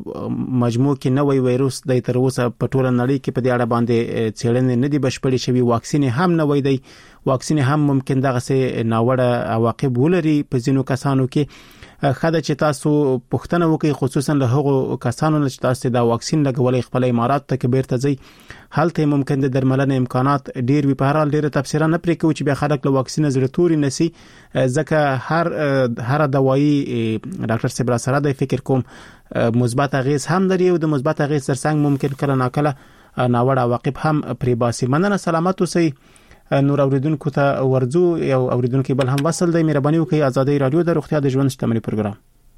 مجموع کې نوې وایروس د تر اوسه په ټوله نړۍ کې په دې اړه باندې څېړنې نه دي بشپړې شوی واکسین هم نوې دی واکسین هم ممکن دغه سه ناوړه عواقب ولري په ځینو کسانو کې خاله چې تاسو پښتنه وکي خصوصا له هغو کسانو چې تاسو دا واکسین لګولې خپل امارات ته کې بیرته ځي حالته ممکن د درملنې امکانات ډیر وي په هر حال ډیر تفسیر نه پرې کوي چې به خلک له واکسین زړه توري نسی ځکه هر هر دوايي ډاکټر صبر سره د فکر کوم مثبت اغیز هم لري او د مثبت اغیز ترڅنګ ممکن کله ناکله ناوړه عواقب هم پرې باسي مننه سلامت اوسئ نور اوریدونکو ته ورزو یو اوریدونکو بل هم وصل دی مهرباني وکړئ آزادۍ رادیو د روغتیا د ژوند شتمنۍ پروګرام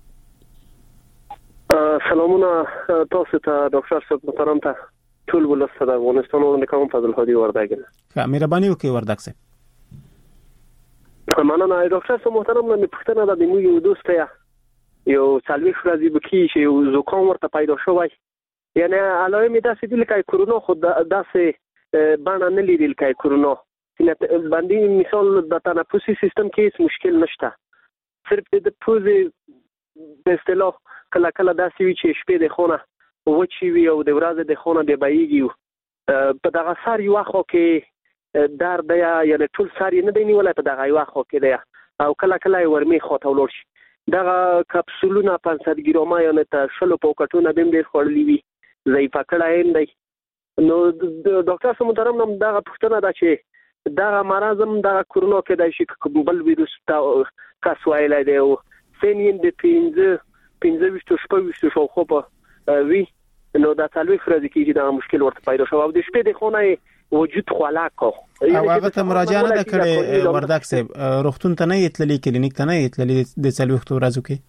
سلامونه تاسو ته ډاکټر صاحب محترم ته ټول ولست د افغانستان او د کوم فضل هدي ورداګل ښه مهرباني وکړئ ورداګ صاحب مننه ډاکټر صاحب محترم نه پښتنه د موږ یو دوست یا یو څلوي فرازي بکی چې یو زکام ورته پیدا شوی یعنی علامه داسې دي لکه کورونا خود داسې باندې نه لیدل کای کورونا باندې مثال د تنفسي سیستم کې هیڅ مشکل نشته صرف د پوزې په اصطلاح کله کله داسې وي چې شپې د خونه وچی وي او د ورځې د خونه به بایږي په دغه سار یو خو کې درد یا یعنی ټول سار نه دی نیولای په دغه یو خو کې دی او کله کله ورمي خو ته ولور شي دغه کپسولونه پنځه ګرامه یعنی ته شلو پوکټونه بیم ډیر خورلی وي ضعیفه کړه نه نو ډاکټر صاحب محترم نم دغه پښتنه دا چې دغه مرزم دغه کورونا کې د شي بل ویروس تا کس وایلای دی او سنین د پنځه پنځه وشتو شپږ وشتو شاوخوا په وی نو دا څلوي فرض کې چې دا مشکل ورته پیدا شو او د شپې د خونه وجود خلا کو او هغه ته مراجعه نه کړې وردګ صاحب روغتون ته نه یتللی کلینیک ته نه یتللی د څلوېښتو ورځو کې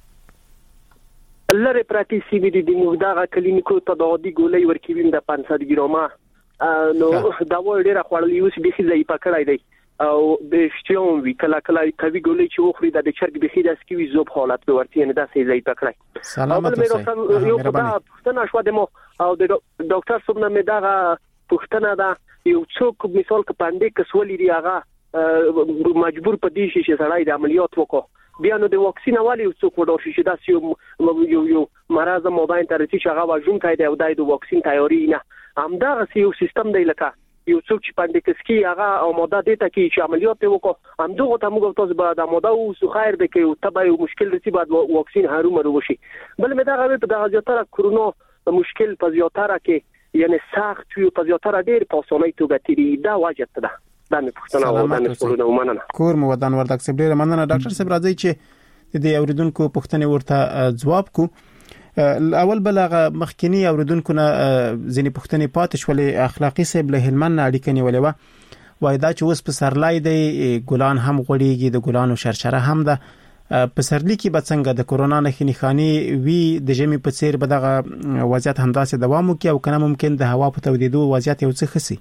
لره پراتی سی بی دی موږ دا کلینیکو ته د اودي ګولې ورکوین د پنځه ګرامه نو دا و ډیره خړلې اوس به خې ځای پکړای دی او د شتون وی کلا کلا کوي ګولې چې وخري د چرګ به خې د سکوي زوب حالت به ورته نه دا سي ځای پکړای سلامت اوسئ یو په پښتنه شو دمو او د ډاکټر صاحب نه مې دا پښتنه دا یو څوک مثال ک پاندې کسولې دی هغه مجبور پدې شي چې سړی د عملیات وکړي بیا نو د واکسین والی څوک وډور شي دا یو یو یو مرز موبایل ته رسي چې هغه واجون کایده او د واکسین تیاری نه همدا یو سیستم دی لکه یو څوک چې پاندې کسکی هغه او ماده دیته کې چې عملیات وکړي همدغه ته موږ تاسو به د ماده او سو خیر به کې تبع یو مشکل رسي بعد واکسین هارو مرو شي بل مې دا غوې په دغه زیاتره کرونا مشکل په زیاتره کې یعنی سخت یو په زیاتره ډېر په اسانۍ توګه تیری دا واجب ده دا مې پښتنه او دا مې سپورونه ومننه کور مو ودان وردګ صاحب ډېر مننه ډاکټر صاحب راځي چې د اوریدونکو پښتنه ورته جواب کو اول بلغه مخکنی اوریدونکو نه ځینې پښتنه پاتې شولې اخلاقی صاحب له هلمند اړیکه نیولې و وای دا چې اوس په سرلای دی ګلان هم غوړیږي د ګلانو شرشره هم ده په سرلی کې به څنګه د کورونا نه خنخانی وی د جمی په څیر به دغه وضعیت همداسې دوام وکړي او کنه ممکن د هوا په تودیدو وضعیت یو څه خسي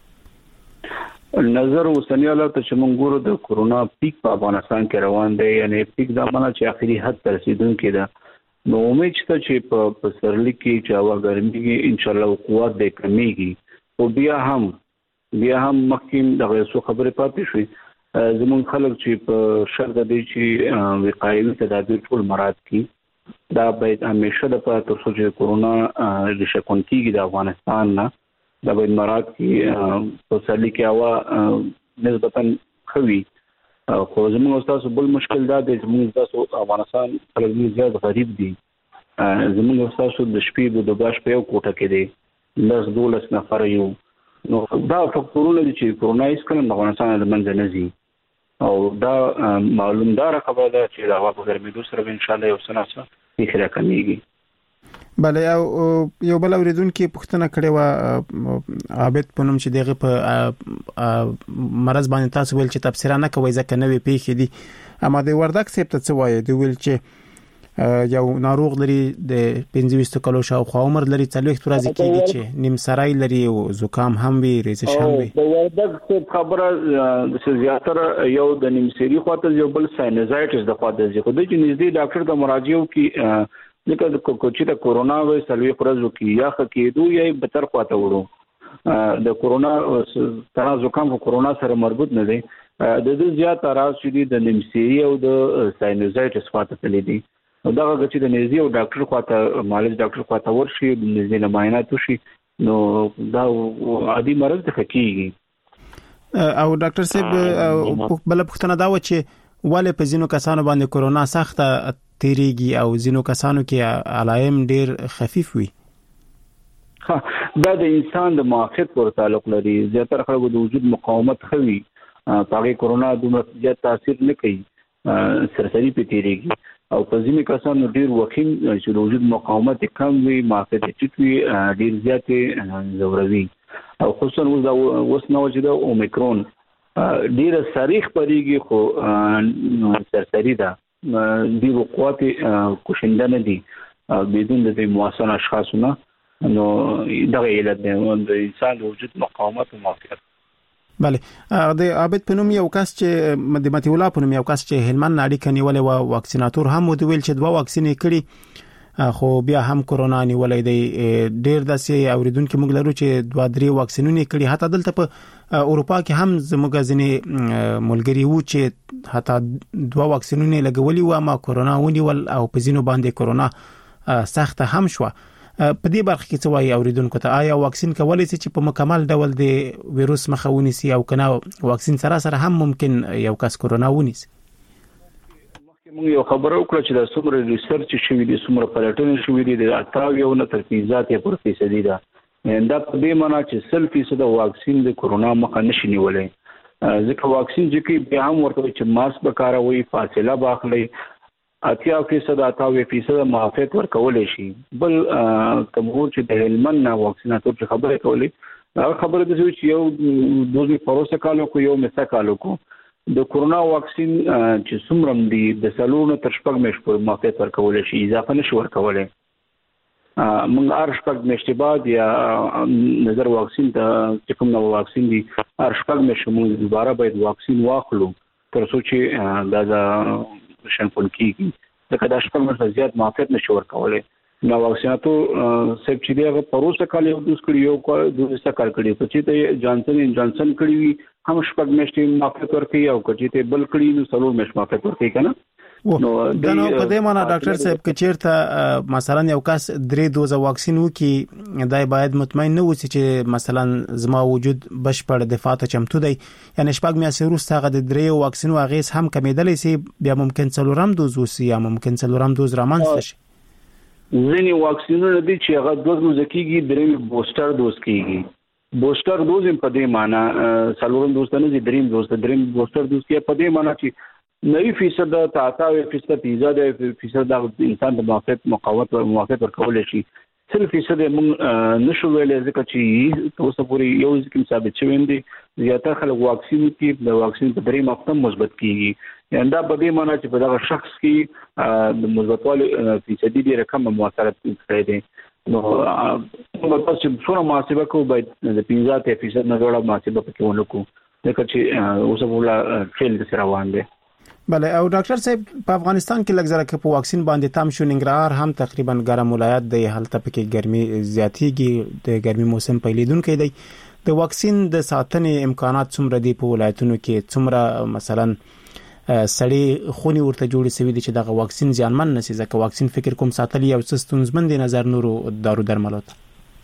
نظر اوسنی حالت چې موږ ګورو د کورونا پیک په افغانستان کې روان دی یعنی پیک د معنا چې اخري حد ته رسیدونکې ده نو امید شته چې په سرلی کې چې هوا ګرمي ان شاء الله قوت دې کمیږي او بیا هم بیا هم مخکې دغه څه خبره پاتې شوې زمون خلک چې په شرط دي چې وقایوي تدابیر ټول مراد کړي دا باید همیشه د پاتې تر څو چې کورونا د شکون کېږي د افغانستان نه دا باید مراد کړي په سرلی کې هوا نسبتا خوي خو زموږ تاسو بل مشکل دا دی زموږ تاسو افغانستان خلک زیات غریب دي زموږ تاسو د شپې د دوباش په یو کوټه کې دي لږ دولس نفر یو نو دا فکرونه دي چې کورونا هیڅ کله افغانستان د منځ نه ځي او دا معلومدار خبره ده چې دا په ګرمېدو سره ان شاء الله یو څه نه څه یې کمیږي بله او یو بل اوریدونکو پوښتنه کړې و عابد پونم چې دغه په مرز باندې تاسو ویل چې تفسیر نه کوي ځکه نوې پیښې دي اما د وردګ سیب ته څه وایي دی ویل چې یو ناروغ لري د پنځه ویشت کلو شاوخوا عمر لري څلوېښت ورځې کېږي چې نیم سرای لري او زکام هم وي ریزش هم وي د وردګ سیب خبره د زیاتره یو د نیم سری خواته یو بل ساینوزایټس د خواته ځي خو د نږدې ډاکټر د مراجعو کې لکه د کوچی د کورونا وې سلوي پرزو کې یا خکېدو یا بتر خواته وړو د کورونا تر زکام او کورونا سره مربوط نه دي د دې زیات راز شدي د نیمسيري او د ساینوزایټس خواته تللی دي دا غوښتي د نږدې او ډاکټر خواته مالج ډاکټر خواته ورشي د نږدې نه معاینات وشي نو دا عادي مرض د خکېږي او ډاکټر صاحب بل پښتنه دا و چې ولې په ځینو کسانو باندې کورونا سخته تیریږي او ځینو کسانو کې علائم ډیر خفیف وي دا د انسان د معافیت پر تعلق لري زیاتره خلکو د وجود مقاومت خوي پاګه کورونا دومره زیات تاثیر نه کوي سرسری په تیریږي او په ځینې کسانو ډیر وخیم چې د وجود مقاومت کم وي معافیت ټیټ وي ډیر زیات زوروي او خصوصا اوس نو چې د اومیکرون ډیر صریح پریږي خو سرسری ده دی وقوات کوشنده نه دي بدون د موثر اشخاصونه نو دغه علت دی د انسان وجود مقاومت او معافیت بله د عابد پنوم یو کس چې د متي الله پنوم یو کس چې هلمند اړیکه نیولې و واکسیناتور هم ویل چې دوه واکسینې کړي خو بیا هم کورونا نیولې دی ډیر داسې اوریدونکو موږ لرو چې دوه درې واکسینونه کړي حتی دلته په اروپا کې هم زموږ ځینې ملګری وو چې حتی دوه واکسینونه لګولي و ما کورونا ونیول او په ځینو باندې کورونا سخت هم شو په دې برخه کې څه وایي اوریدونکو ته آیا واکسین کولای شي چې په مکمل ډول د وایروس مخه ونیسي او کنه واکسین سره سره هم ممکن یو کس کورونا ونیسي موږ یو خبره وکړه چې د څومره ریسرچ شوی دي څومره پلټنې شوی دي د اتاویو نه تر فیصد پر فیصدي ده دا په دې معنی چې سل فیصد واکسین د کورونا مخه نشي نیولای ځکه واکسین چې بیا هم ورته چې ماسک به کاروي فاصله باخلي اتیا فیصد اتاوی فیصد معافیت ورکول شي بل کوم چې د هلمند نه واکسیناتور خبره کوي دا خبره د چې یو دوزي پروسه کالو کو یو مسا کالو کو د کورونا واکسین چې څومره دی د سلونو تر شپږ مېش پر موقعیت ورکول شي اضافه نشي ورکولای موږ ارشپک مېشته بعد یا نظر واکسین ته چې کوم نو واکسین دی ارشپک مېشه موږ دوباره باید واکسین واخلو تر څو چې دا د شنفول کیږي ځکه دا شپږ مېشه زیات موقعیت نشي ورکولای نو واکسیناتو سب چې دغه پروسه کال یو دوس کړی یو کو دوسه کال کړی په چې ته جانسن ان جانسن کړی وي هم شپږ مېشته موقعیت ورکړي او کچې ته بل کړی نو څلور مېشته موقعیت ورکړي کنه نو دا نو په دې معنی ډاکټر صاحب کې چیرته مثلا یو کس درې دوزه واکسین وکي دای باید مطمئن نه وي چې مثلا زما وجود بشپړ دفاع ته چمتو دی یعنی شپږ میاشتې وروسته هغه د درې واکسین واغیس هم کمیدلی سي بیا ممکن څلورم دوز وسی یا ممکن څلورم دوز رامنځته شي ځینې واکسینونه دي چې هغه دوز دوز کیږي درې بوستر دوز کیږي بوستر دوز په دې معنی څلورم دوز نه دي دریم دوز دریم بوستر دوز کې په دې معنی چې نوي فیصد د اتاوي فیصد پیزا د فیصد د انسان د موافقت مقاومت او موافقت ورکول شي سل فیصد موږ نشو ویلې ځکه چې اوس پورې یو ځکه ثابت شوی دی زیاتره خلک واکسین کې د واکسین په درې مقطع مثبت کیږي یعنی دا په دې معنی چې په دغه شخص کې د مثبتوالي فیصدي ډیره کم موثریت کړی دی نو موږ تاسو څونه محاسبه کوو باید د پیزا ته فیصد نه جوړه محاسبه پکې ونکو ځکه چې اوس په فیل کې روان دی بله او ډاکټر صاحب په افغانستان کې لږ زره په واکسین باندې تام شو ننګرهار هم تقریبا ګرم ولایت دی هلته پکې ګرمي زیاتیږي د ګرمي موسم پیلیدونکو دی د واکسین د ساتنې امکانات څومره دي په ولایتونو کې څومره مثلا سړی خونی ورته جوړې سوي دي چې دغه واکسین ځانمن نشي ځکه واکسین فکر کوم ساتلی او ستونزمن دي نظر نورو دارو درملو ته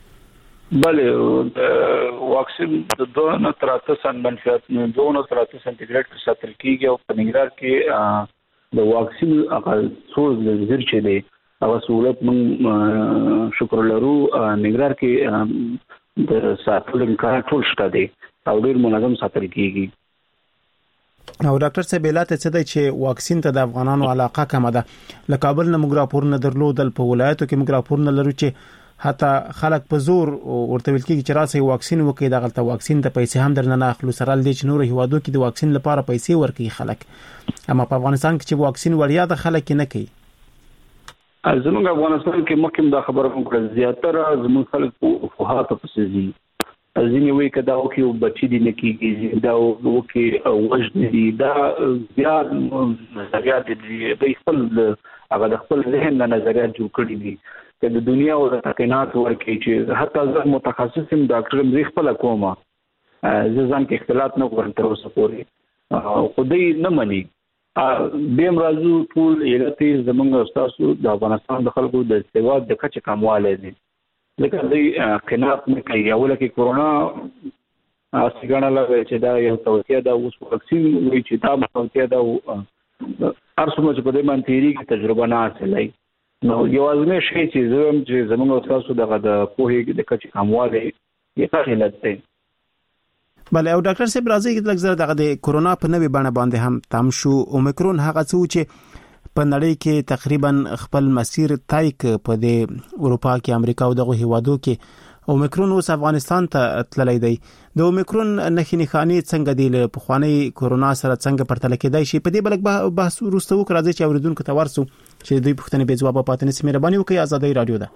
بله واکسین د دوه نه تر اته سن منفیات نه دوه نه تر اته سنټیګریډ کې ساتل کیږي او په ننګرهار کې د واکسین اقل څو زر چې دی هغه سہولت موږ شکر لرو ننګرهار کې د ساتل امکان ټول شته دی او ډیر منظم ساتل کیږي او ډاکټر صاحب الاته څه دی چې واکسین ته د افغانانو علاقه کم ده له کابل نه موږ راپور نه درلودل په ولایتو کې موږ راپور نه لرو چې حتی خلک په زور ورته ویل کېږي چې راسي واکسین وکړي دغه ته واکسین ته پیسې هم درنه نه اخلو سره لدی چې نور هیوادو کې د واکسین لپاره پیسې ورکړي خلک اما په افغانستان کې چې واکسین وړیا د خلک نه کوي زموږ افغانستان کې مخکې دا خبره کوم زیاتره زموږ خلک په فوهات پسې ځینې وی کدا او کې بچی دي نه کیږي دا او کې وجد دي دا زیات نظریات دي د خپل هغه د خپل ذهن نه نظریات جوړ کړی دي چې د دنیا او د تقینات ورکې چې حتی زه متخصص یم ډاکټر مې خپل کومه زه ځان کې اختلاط نه کوم تر اوسه پورې خدای نه مني بیم راځو ټول علت زمونږ استادو د افغانستان د خلکو د استواد د کچ کمواله دي لکه دوی قناعت نه کوي اوله کې کورونا اسګانا لږ چې دا یو توصیه دا اوس واکسین وی چې دا توصیه دا ارسمه چې په دې باندې تیری کې تجربه نه حاصلای نو یو ازمه شي چې زموږ چې زموږ استادو دغه د پوهې د کچ کمواله یې ښه علت دی بله او ډاکټر صاحب راځي چې لږ زره دغه د کورونا په نوې بڼه باندې هم تام شو اومیکرون هغه څه چې په نړۍ کې تقریبا خپل مسیر طی ک په د اروپا کې امریکا او دغه هیوادو کې اومیکرون اوس افغانستان ته تللی دی د اومیکرون نښې نښانې څنګه دي له پخوانی کورونا سره څنګه پرتله کېدای شي په دې بلک بحث وروسته وکړو راځي چې اوریدونکو ته ورسو چې دوی پوښتنې به ځواب پاتې نشي مهرباني وکړئ آزادۍ رادیو ده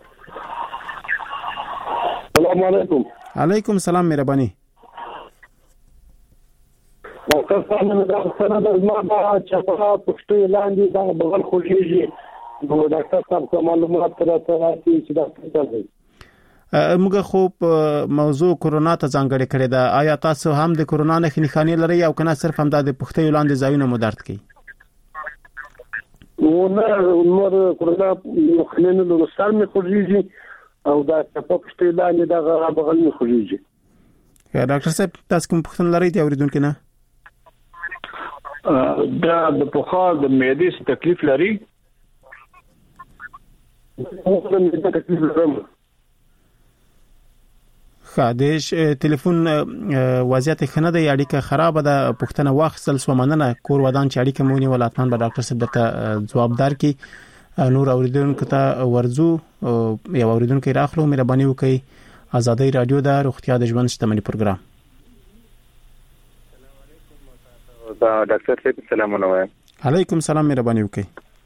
السلام علیکم علیکم السلام مهرباني ډاکټر صاحب دا څنګه د ما چې په پښتو لاندې دا بغل خوږیږي نو ډاکټر صاحب کوم معلومات راته راځي چې دا څه دی موږ خو موضوع کورونا ته ځانګړې کړې ده آیا تاسو هم د کورونا نښې نښانې لرئ او کنه صرف هم د پښتو لاندې ځایونه مو درد کوي نو نه نور کورونا نښانې له سر مې خوږیږي او دا په پښتو لاندې دا بغل مې خوږیږي ډاکټر صاحب تاسو کوم پوښتنه لرئ د اوریدونکو نه دا د پوخا د معدې تکلیف لري او د معدې تکلیف لري خادش ټلیفون وضعیت خنه د اړیکه خراب ده پښتنه واخصل سومننه کور ودان چې اړیکه مونږ ولاتمان به ډاکټر صاحب ته جوابدار کی نور اوریدونکو ته ورزو یا اوریدونکو راخلو مهرباني وکړئ ازادي رادیو د روغتیا د ژوند شتمنۍ پروګرام. دا ډاکټر صاحب سلام علیکم. علیکم سلام، مهرباني وکړئ.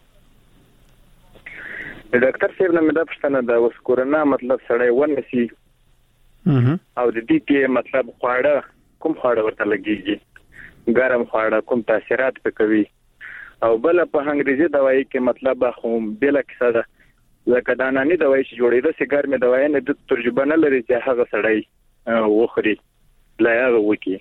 ډاکټر صاحب نن مې د پښتنه د وس کورونا مطلب سړی ونسی او د دې کې مطلب خواړه کوم خواړه ورته لګیږي، ګرم خواړه کوم تاثیرات پکوي، او بل په انګریزي دوايي کې مطلب خو بل کیسه ده لکه دانانی دوايي چې جوړېده سي ګرمه دوايي نه د ترجمه نه لري چې هغه سړی وخوري لا هغه وکی.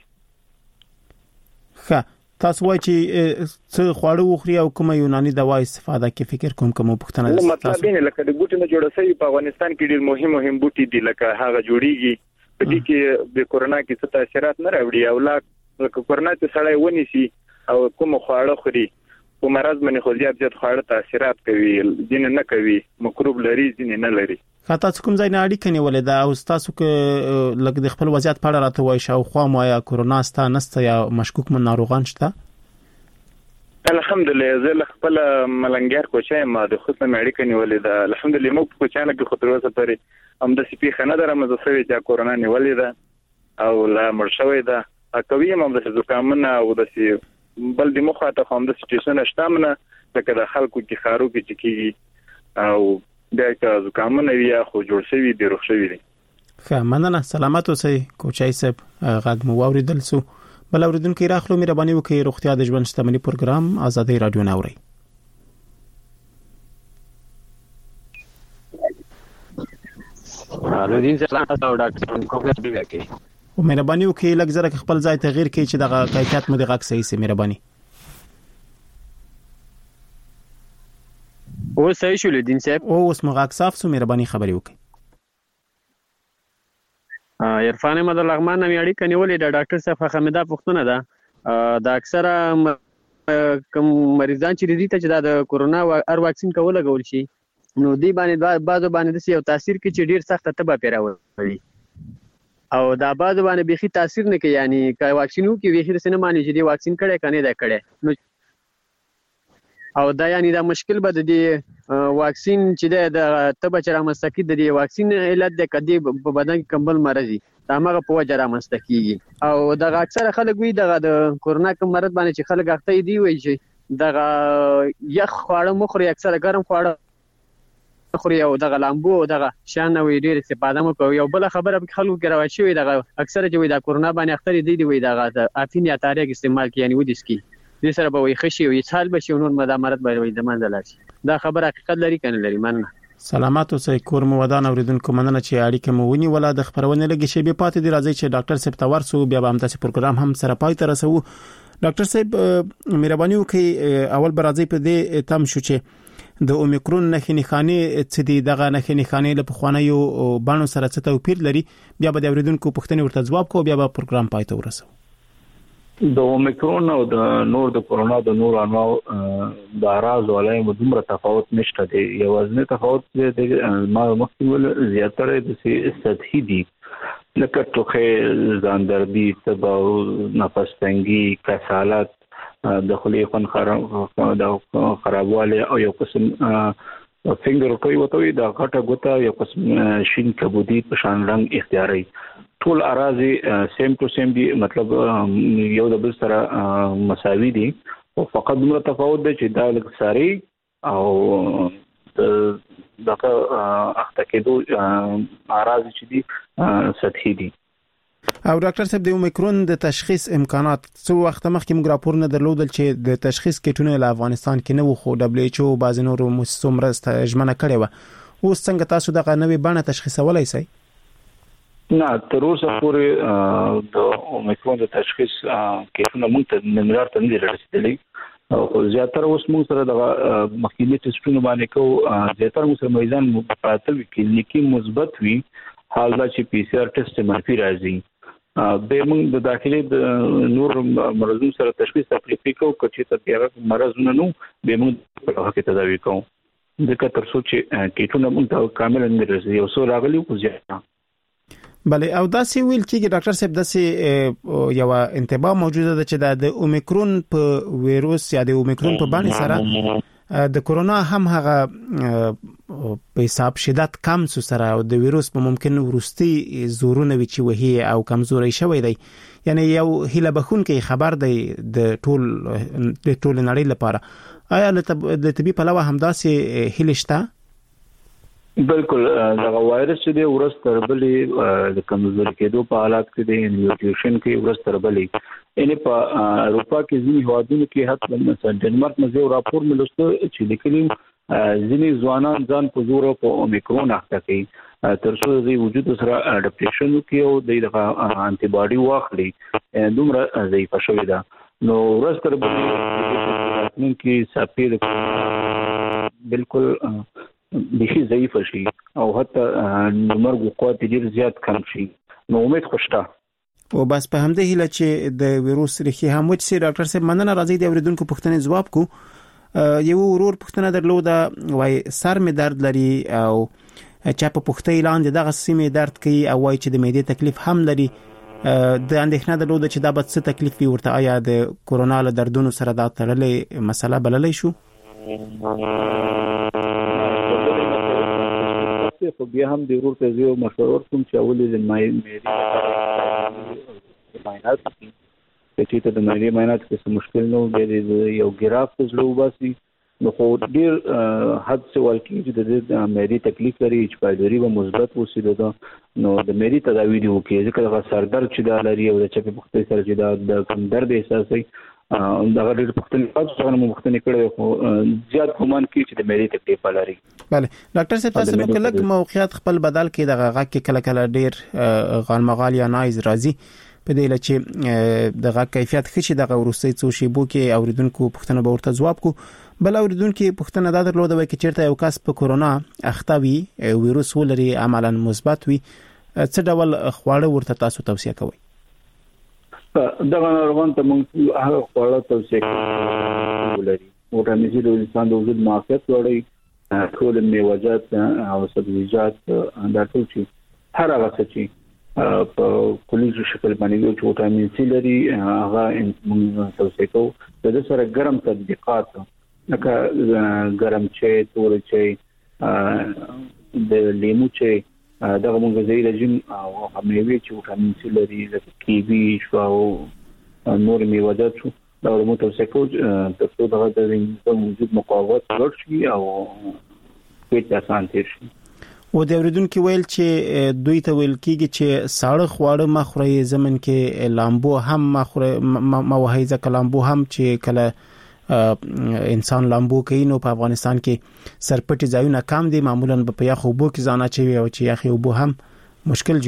ښه، تاسو وایئ چې څه خواړه وخوري او کومه یوناني دوا استفاده کې فکر کوم کوم پوښتنه ده. مطلب یې لکه د بوټي نه جوړ شوی په افغانستان کې ډېر مهم مهم بوټي دي لکه هغه جوړیږي په دې کې د کورونا کې څه تاثیرات نه راوړي او لکه کورونا ته سړی ونیسي او کوم خواړه خوري په مرز باندې خو زیات زیات خواړه تاثیرات کوي، ځین نه کوي، مکروب لري ځین نه لري. خاطر کوم ځای نه اړیکه نیولې ده او تاسو کې لکه د خپل وضعیت په اړه راته وایي شاو خو ما یا کورونا ستا نسته یا مشکوک من ناروغان شته؟ الحمدلله زه خپل ملنګر کوچای ما د خود نه اړیکه نیولې ده. الحمدلله مو په چانه کې خطر وسه پرې هم د سپي خنه درمه زه سوي چې کورونا نیولې ده او لا مرشوي ده اکوي هم د زکامنه او د سی بل د مخه ته هم د سټیشن شتامنه لکه د خلکو کې خارو کې چکیږي او د کا زکامنه ویا خو جوړ شوی دی روغ شوی دی. ښه، مننه، سلامت اوسئ کوچای صاحب. غږ مو واوریدل سو. بل اوریدونکو راخلو مهرباني وکړئ روغتیا د ژوند شتمنۍ پروګرام ازادي رادیو ناوړي. الو دین سلام تاسو ډاکټر کوکس بیا کې او مهرباني وکړئ لږ زره خپل ځای تغیر کړئ چې دغه کیفیت مو د غږ صحیح سي. مهرباني. او صحیح شول دین صاحب. او اوس مو غږ صاف سو. مهرباني خبري وکړئ. عرفان احمد لغمان نوې اړیکه نیولې د ډاکټر صاحب حمیده پښتنه ده. د اکثره کوم مریضان چې دي ته د کورونا ار واکسین کوله غول شي نو دی باندې بعضو باندې د یو تاثیر کې چې ډیر سخت تبه پیراوي او دا بعضو باندې بيخي تاثیر نه کوي، یعنی کای واکسینو کې ویخي سره معنی چې دی واکسین کړي کنه دا کړي نو او دا یعنی دا مشکل به د واکسین چې د تبه چر مستقید د واکسین علت د کدی په بدن کې کمبل مرزي دا هغه په وجه را مستقیږي او دا اکثر خلک وی د کورونا کوم مرض باندې چې خلک اخته دی وی چې دا یخ خواړه مخوري، اکثر ګرم خواړه خوري او د لامبو او د شان وی ډیر استفاده مو کوي. او بل خبره به خلکو کې راوښي وي د اکثر چې وی د کورونا باندې اخته دی دی وی د افین یا تاریخ استعمال کوي، یعنی ودیس کی دې سره به وي خشي او اسهال بشي نور مدامرت به وي زمانه لاشي. دا خبره حقیقت لري کنه لري؟ مننه. سلامات اوسئ. کور مو ودان اوریدونکو مننه چې اړیکه مو ونی ولا د خبرونه لګی شی به پاتې دی. راځي چې ډاکټر صاحب تور سو بیا به هم تاسو پروګرام هم سره پای ته رسو. ډاکټر صاحب مهرباني وکړئ اول به راځي په دې تم شو چې د اومیکرون نښې نښانې څه دي، دغه نښې نښانې له پخوانیو بانو سره څه توپیر لري، بیا به د اوریدونکو پوښتنې ورته ځواب کوو، بیا به پروګرام پای ته ورسو. د اومیکرون او د نور د کورونا د نور انواع د اعراض ولای دومره تفاوت نشته دی. یوازینی تفاوت د ما مخکې زیاتره د سطحي دي لکه ټوخه، ځان دردي، تبه، نفس تنګي، کسالت، د خولې خون خرابواله او یو قسم فینګر کوي وته د غټه ګوته یو قسم شین کبودی په شان رنگ اختیاري. ټول اراضي سیم ټو سیم دي، مطلب یو د بل سره مساوي دي او فقط دومره تفاوت دی چې دا لږ ساري او دغه اخته کېدو اراضي چې دي سطحي دي. او ډاکټر صاحب د اومیکرون د تشخیص امکانات څو وخت مخکې موږ راپور نه درلودل چې د تشخیص کټونه له افغانستان کې نه و، خو دبليو ایچ او بعض نورو مؤسسو مرسته ژمنه کړې و. اوس څنګه تاسو دغه نوې بڼه تشخیصولای شئ؟ نه، تر اوسه پورې د اومیکرون د تشخیص کټونه موږ ته نمبر ته نه رسیدلی او زیاتره اوس موږ سره د مخکینی ټیسټونو باندې کو زیاتره موږ سره میزان مقابل وی کلینیکی مثبت وی، حال دا چې پی سی آر ټیسټ منفي راځي به موږ د داخلي د نور مرزونو سره تشخیص اپلیکي کوو چې ته پیغه مرز نه نو به موږ په هغه کې تداوی کوو. ځکه تر څو چې کټونه موږ ته کامل نه رسي او سو راغلی او زیاته بله. او داسې ویل کېږي ډاکټر صاحب داسې یو انتباه موجوده ده چې د اومیکرون په وایروس یا د اومیکرون په باندې سره د کورونا هم هغه په حساب شدت کم سره او د وایروس په ممکن ورستي زورونه وی چې وهي او کمزوري شوی دی یعنی یو هله بخون کې خبر دی د ټول د ټول نړۍ لپاره آیا د طبي په لوا همداسې هلشته بالکل دا وایرس چې د ورس تربلې د کمزوري کېدو په حالات کې د میوټیشن کې ورس تربلې ان په اروپا کې ځینې هوادونو کې حتی مثلا ډنمارک مزه راپور ملوسته چې لیکلي ځینې ځوانان ځان په زور په اومیکرون اخته کوي تر څو د وجود سره اډاپټیشن کوي او د انټي باډي واخلي دومره ضعیف شوی دا نو ورس تربلې کې سپېد بالکل بشي ضعیف شي او حتی مرګ قوت ډیر زیات کم شي نو امید خوشته او بس په همدې هله چې د وایروس لري هم چې ډاکټر صاحب مننه راځي د اوریدونکو پوښتنې جواب کو یو ورور پوښتنه درلوده وای سر می درد لري او چا په پوښتنه لاندې دغه سیمه درد کوي او وای چې د معدې تکلیف هم لري د اندېښنه درلوده چې دا به څه تکلیف وي ورته آیا د کورونا له دردونو سره دا تړلې مسله بللې شو خو بیا هم د ورور ته یو مشورور کوم چې اولې د مای مېری ماینات چې ته د مېری ماینات کې مشکل نو د یو ګراف زلو باسي نو خو ډیر حد څه ولکې چې د مېری تکلیف لري چې پایدوري به مثبت وسیله نو د مېری تداوی دی وکړي ځکه د سر درد چې دا لري او د چپه پختې سره چې دا د کم درد احساسي دا غیر پختنې څنګه مختنې کړي خو زیات ګمان کوي چې د مېری تکلیف لري بله ډاکټر صاحب تاسو په کله موقعیت خپل بدل کې دغه غږ کې کله کله ډیر غالمغال یا نایز راځي په دې لچې دغه کیفیت خشي دغه ورسې څو شی بو کې اوریدونکو پښتنه به ورته جواب کو بل اوریدونکو پښتنه دا درلوده وای چې چیرته یو کس په کورونا اختوي وایروس ولري عملاً مثبت وي څه ډول خواړه ورته تاسو توصیه کوئ دغه ناروغان ته موږ هغه خواړه توصیه کوو لري ورته د انسان د وجود معافیت لري ټول میوه‌جات او سبزیجات دا ټول شي هر هغه څه په کلیزو شکل باندې چې وټامین سي لري هغه موږ توصیه کوو د دې سره ګرم تطبیقات لکه ګرم چای تور چای د لیمو چای دغه موږ غذایی رژیم او میوه چې وټامین سي لري لکه کیوي شو او نور میوه‌جات شو دا موږ توصیه کوو تر څو دغه د وجود مقاومت لوړ شي او پیټ آسان تیر شي و د اوریدونکو ویل چې دوی ته ویل کیږي چې ساړه خواړه مخوري زمن کې لامبو هم مخوري موهیزه کلامبو هم چې کله انسان لامبو کوي نو په افغانستان کې سرپټي ځایونه کم دي معمولا په یخو بو کې ځانه چوي او چې یخي بو هم مشکل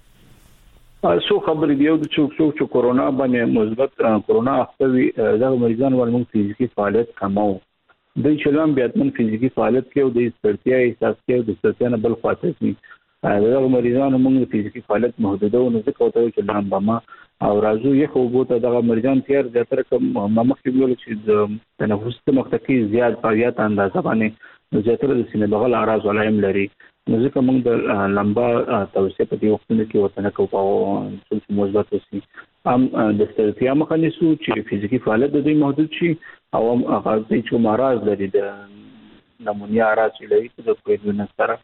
جوړوي سو خبرې دی چې څوک چې کورونا باندې مثبت کورونا اختوي دغه مریضان ورمون فزیکی فعالیت کماو د چلم بیاتمن فزیکی فعالیت کې او د استرتیا احساس کې او د استرتیا نه بل خاطر دي دغه مریضانو موږ فزیکی فعالیت محدوده او نه ځکه چې لامبما او راځو یو خو بوته دغه مریضان تیر د تر کوم مخکې ویل چې د تنفس مختکی زیات فعالیت اندازه باندې زیاتره د سینې بغل اعراض علایم لري نو ځکه موږ د لمبا توسعه په دې وختونو کې وطن کوو او چې مثبت وسی ام د استرتیا مخنی سو چې فزیکی فعالیت د دې محدود شي او هغه چې مراز لري د نمونیا راز لري د کووډ سره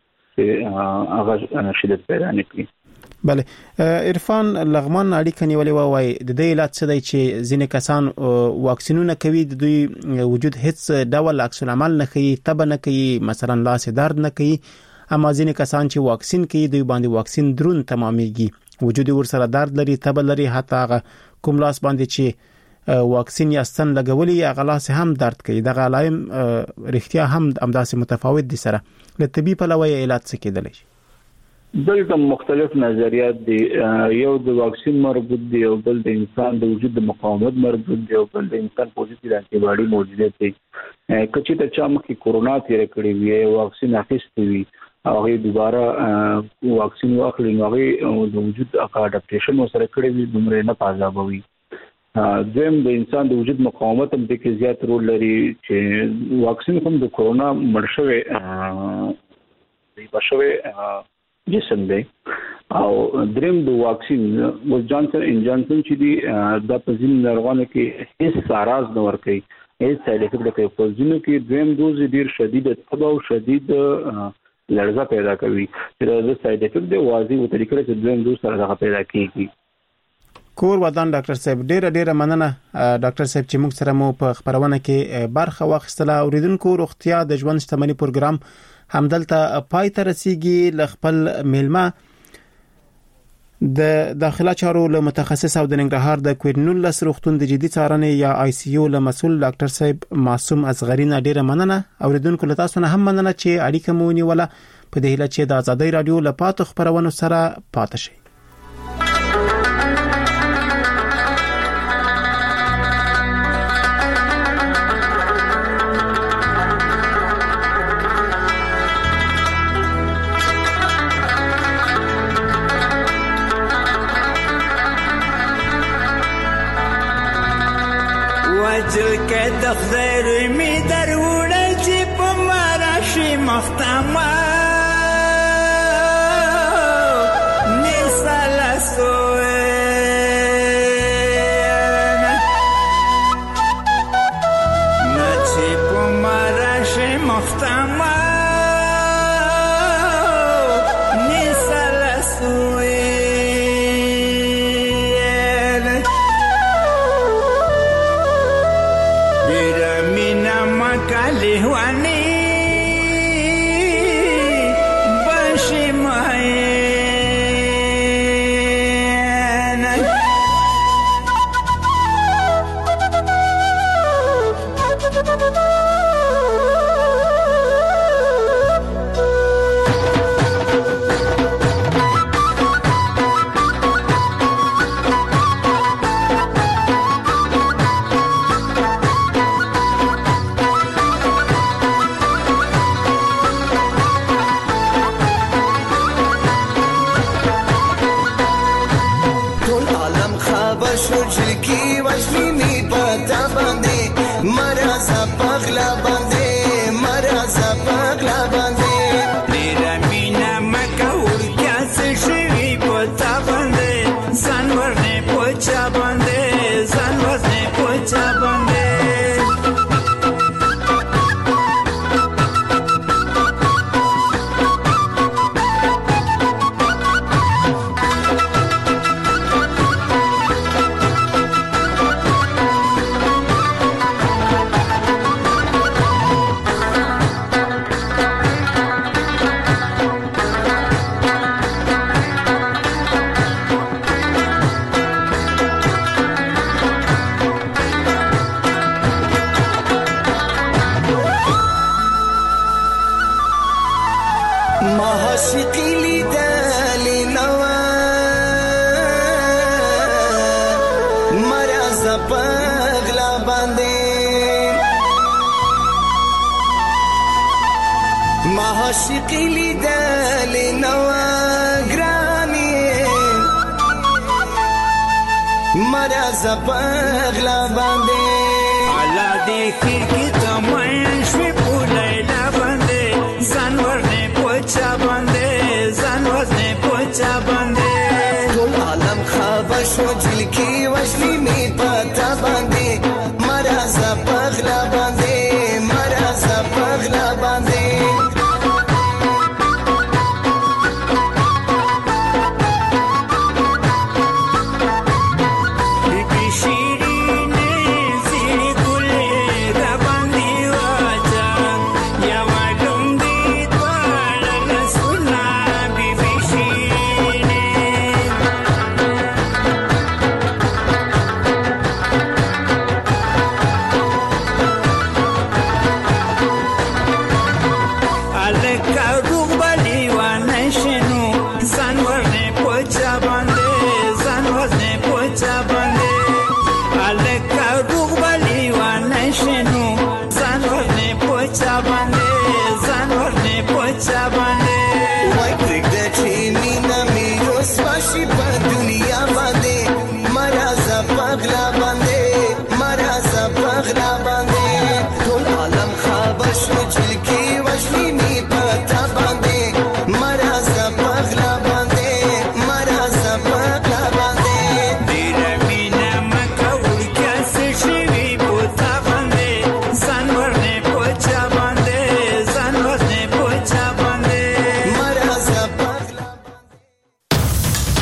چې هغه شدت پیدا نکړي بله عرفان لغمان اړیکه نیولې وای د دې علت څه دی چې ځینې کسان واکسینونه کوي د دوی وجود هیڅ ډول عکس العمل نه کوي تب نه کوي مثلا لاس درد نه کوي اما ځینې کسان چې واکسین کوي دوی باندې واکسین درون تمامېږي وجود ورسره درد لري تب لري حتی هغه کوم لاس باندې چې واکسین یا ستن لګولي یا غلاس هم درد کوي دغه علائم رښتیا هم همداسې متفاوت دي سره له طبي په لوي علاج څه کېدلی شي دلته مختلف نظریات دي یو د واکسین مربوط دی او بل د انسان د وجود د مقاومت مربوط دی او بل د انسان پوزټیو انټي باډي موجودیت دی کچې ته چا مخکې کورونا تیر کړی وي واکسین اخیستی وي هغه دوباره واکسین واخلي نو هغه د وجود اډاپټیشن سره کړی وي دومره نه پازابوي زم د انسان د وجود مقاومت هم د کې زیات رول لري چې واکسین هم د کورونا مرشوي دی بشوي جسم دی او دریم د واکسین و جانسن ان جانسن چې دی د پزین ناروغانو کې هیڅ اعراض نه ور کوي هیڅ ساید افیکټ کوي. په ځینو کې دویم دوز ډیر شدید تبه او شدید لړزه پیدا کوي چې د ساید افیکټ دی واضح و طریقې چې دویم دوز سره دغه پیدا کیږي. کور ودان ډاکټر صاحب ډیره ډیره مننه ډاکټر صاحب چې موږ سره مو په خبرونه کې برخه واخیستله. اوریدونکو روغتیا د ژوند شتمنۍ پروګرام همدلته پای ته رسیږي. ل خپل میلمه د داخله چارو له متخصص او د ننګرهار د کووډ نولس روغتون د جدي څارنې یا آی سی یو له مسول ډاکټر صاحب معصوم اصغری نه ډیره مننه. اوریدونکو له تاسو نه هم مننه چې اړیکه مو نیوله. په دې هیله چې د آزادۍ رادیو له پاتو خبرونو سره پاتې شئ. د خدای می دروړل چې په ماراشي مختما نساله سوې نه چې په ماراشي مختما نساله سوې لهواني باشي معينة عاشقی لیدل نوا گرانی مرا زبغلا باندې الله دې خیر کې تمام شوي پولیلا باندې ځان ورنه پوچا باندې ځان ورنه پوچا باندې ټول عالم خبر شو جل کې وشلي می پتا باندې مرا زبغلا باندې مرا زبغلا باندې Aleka rumbali wa nashenu sanwarne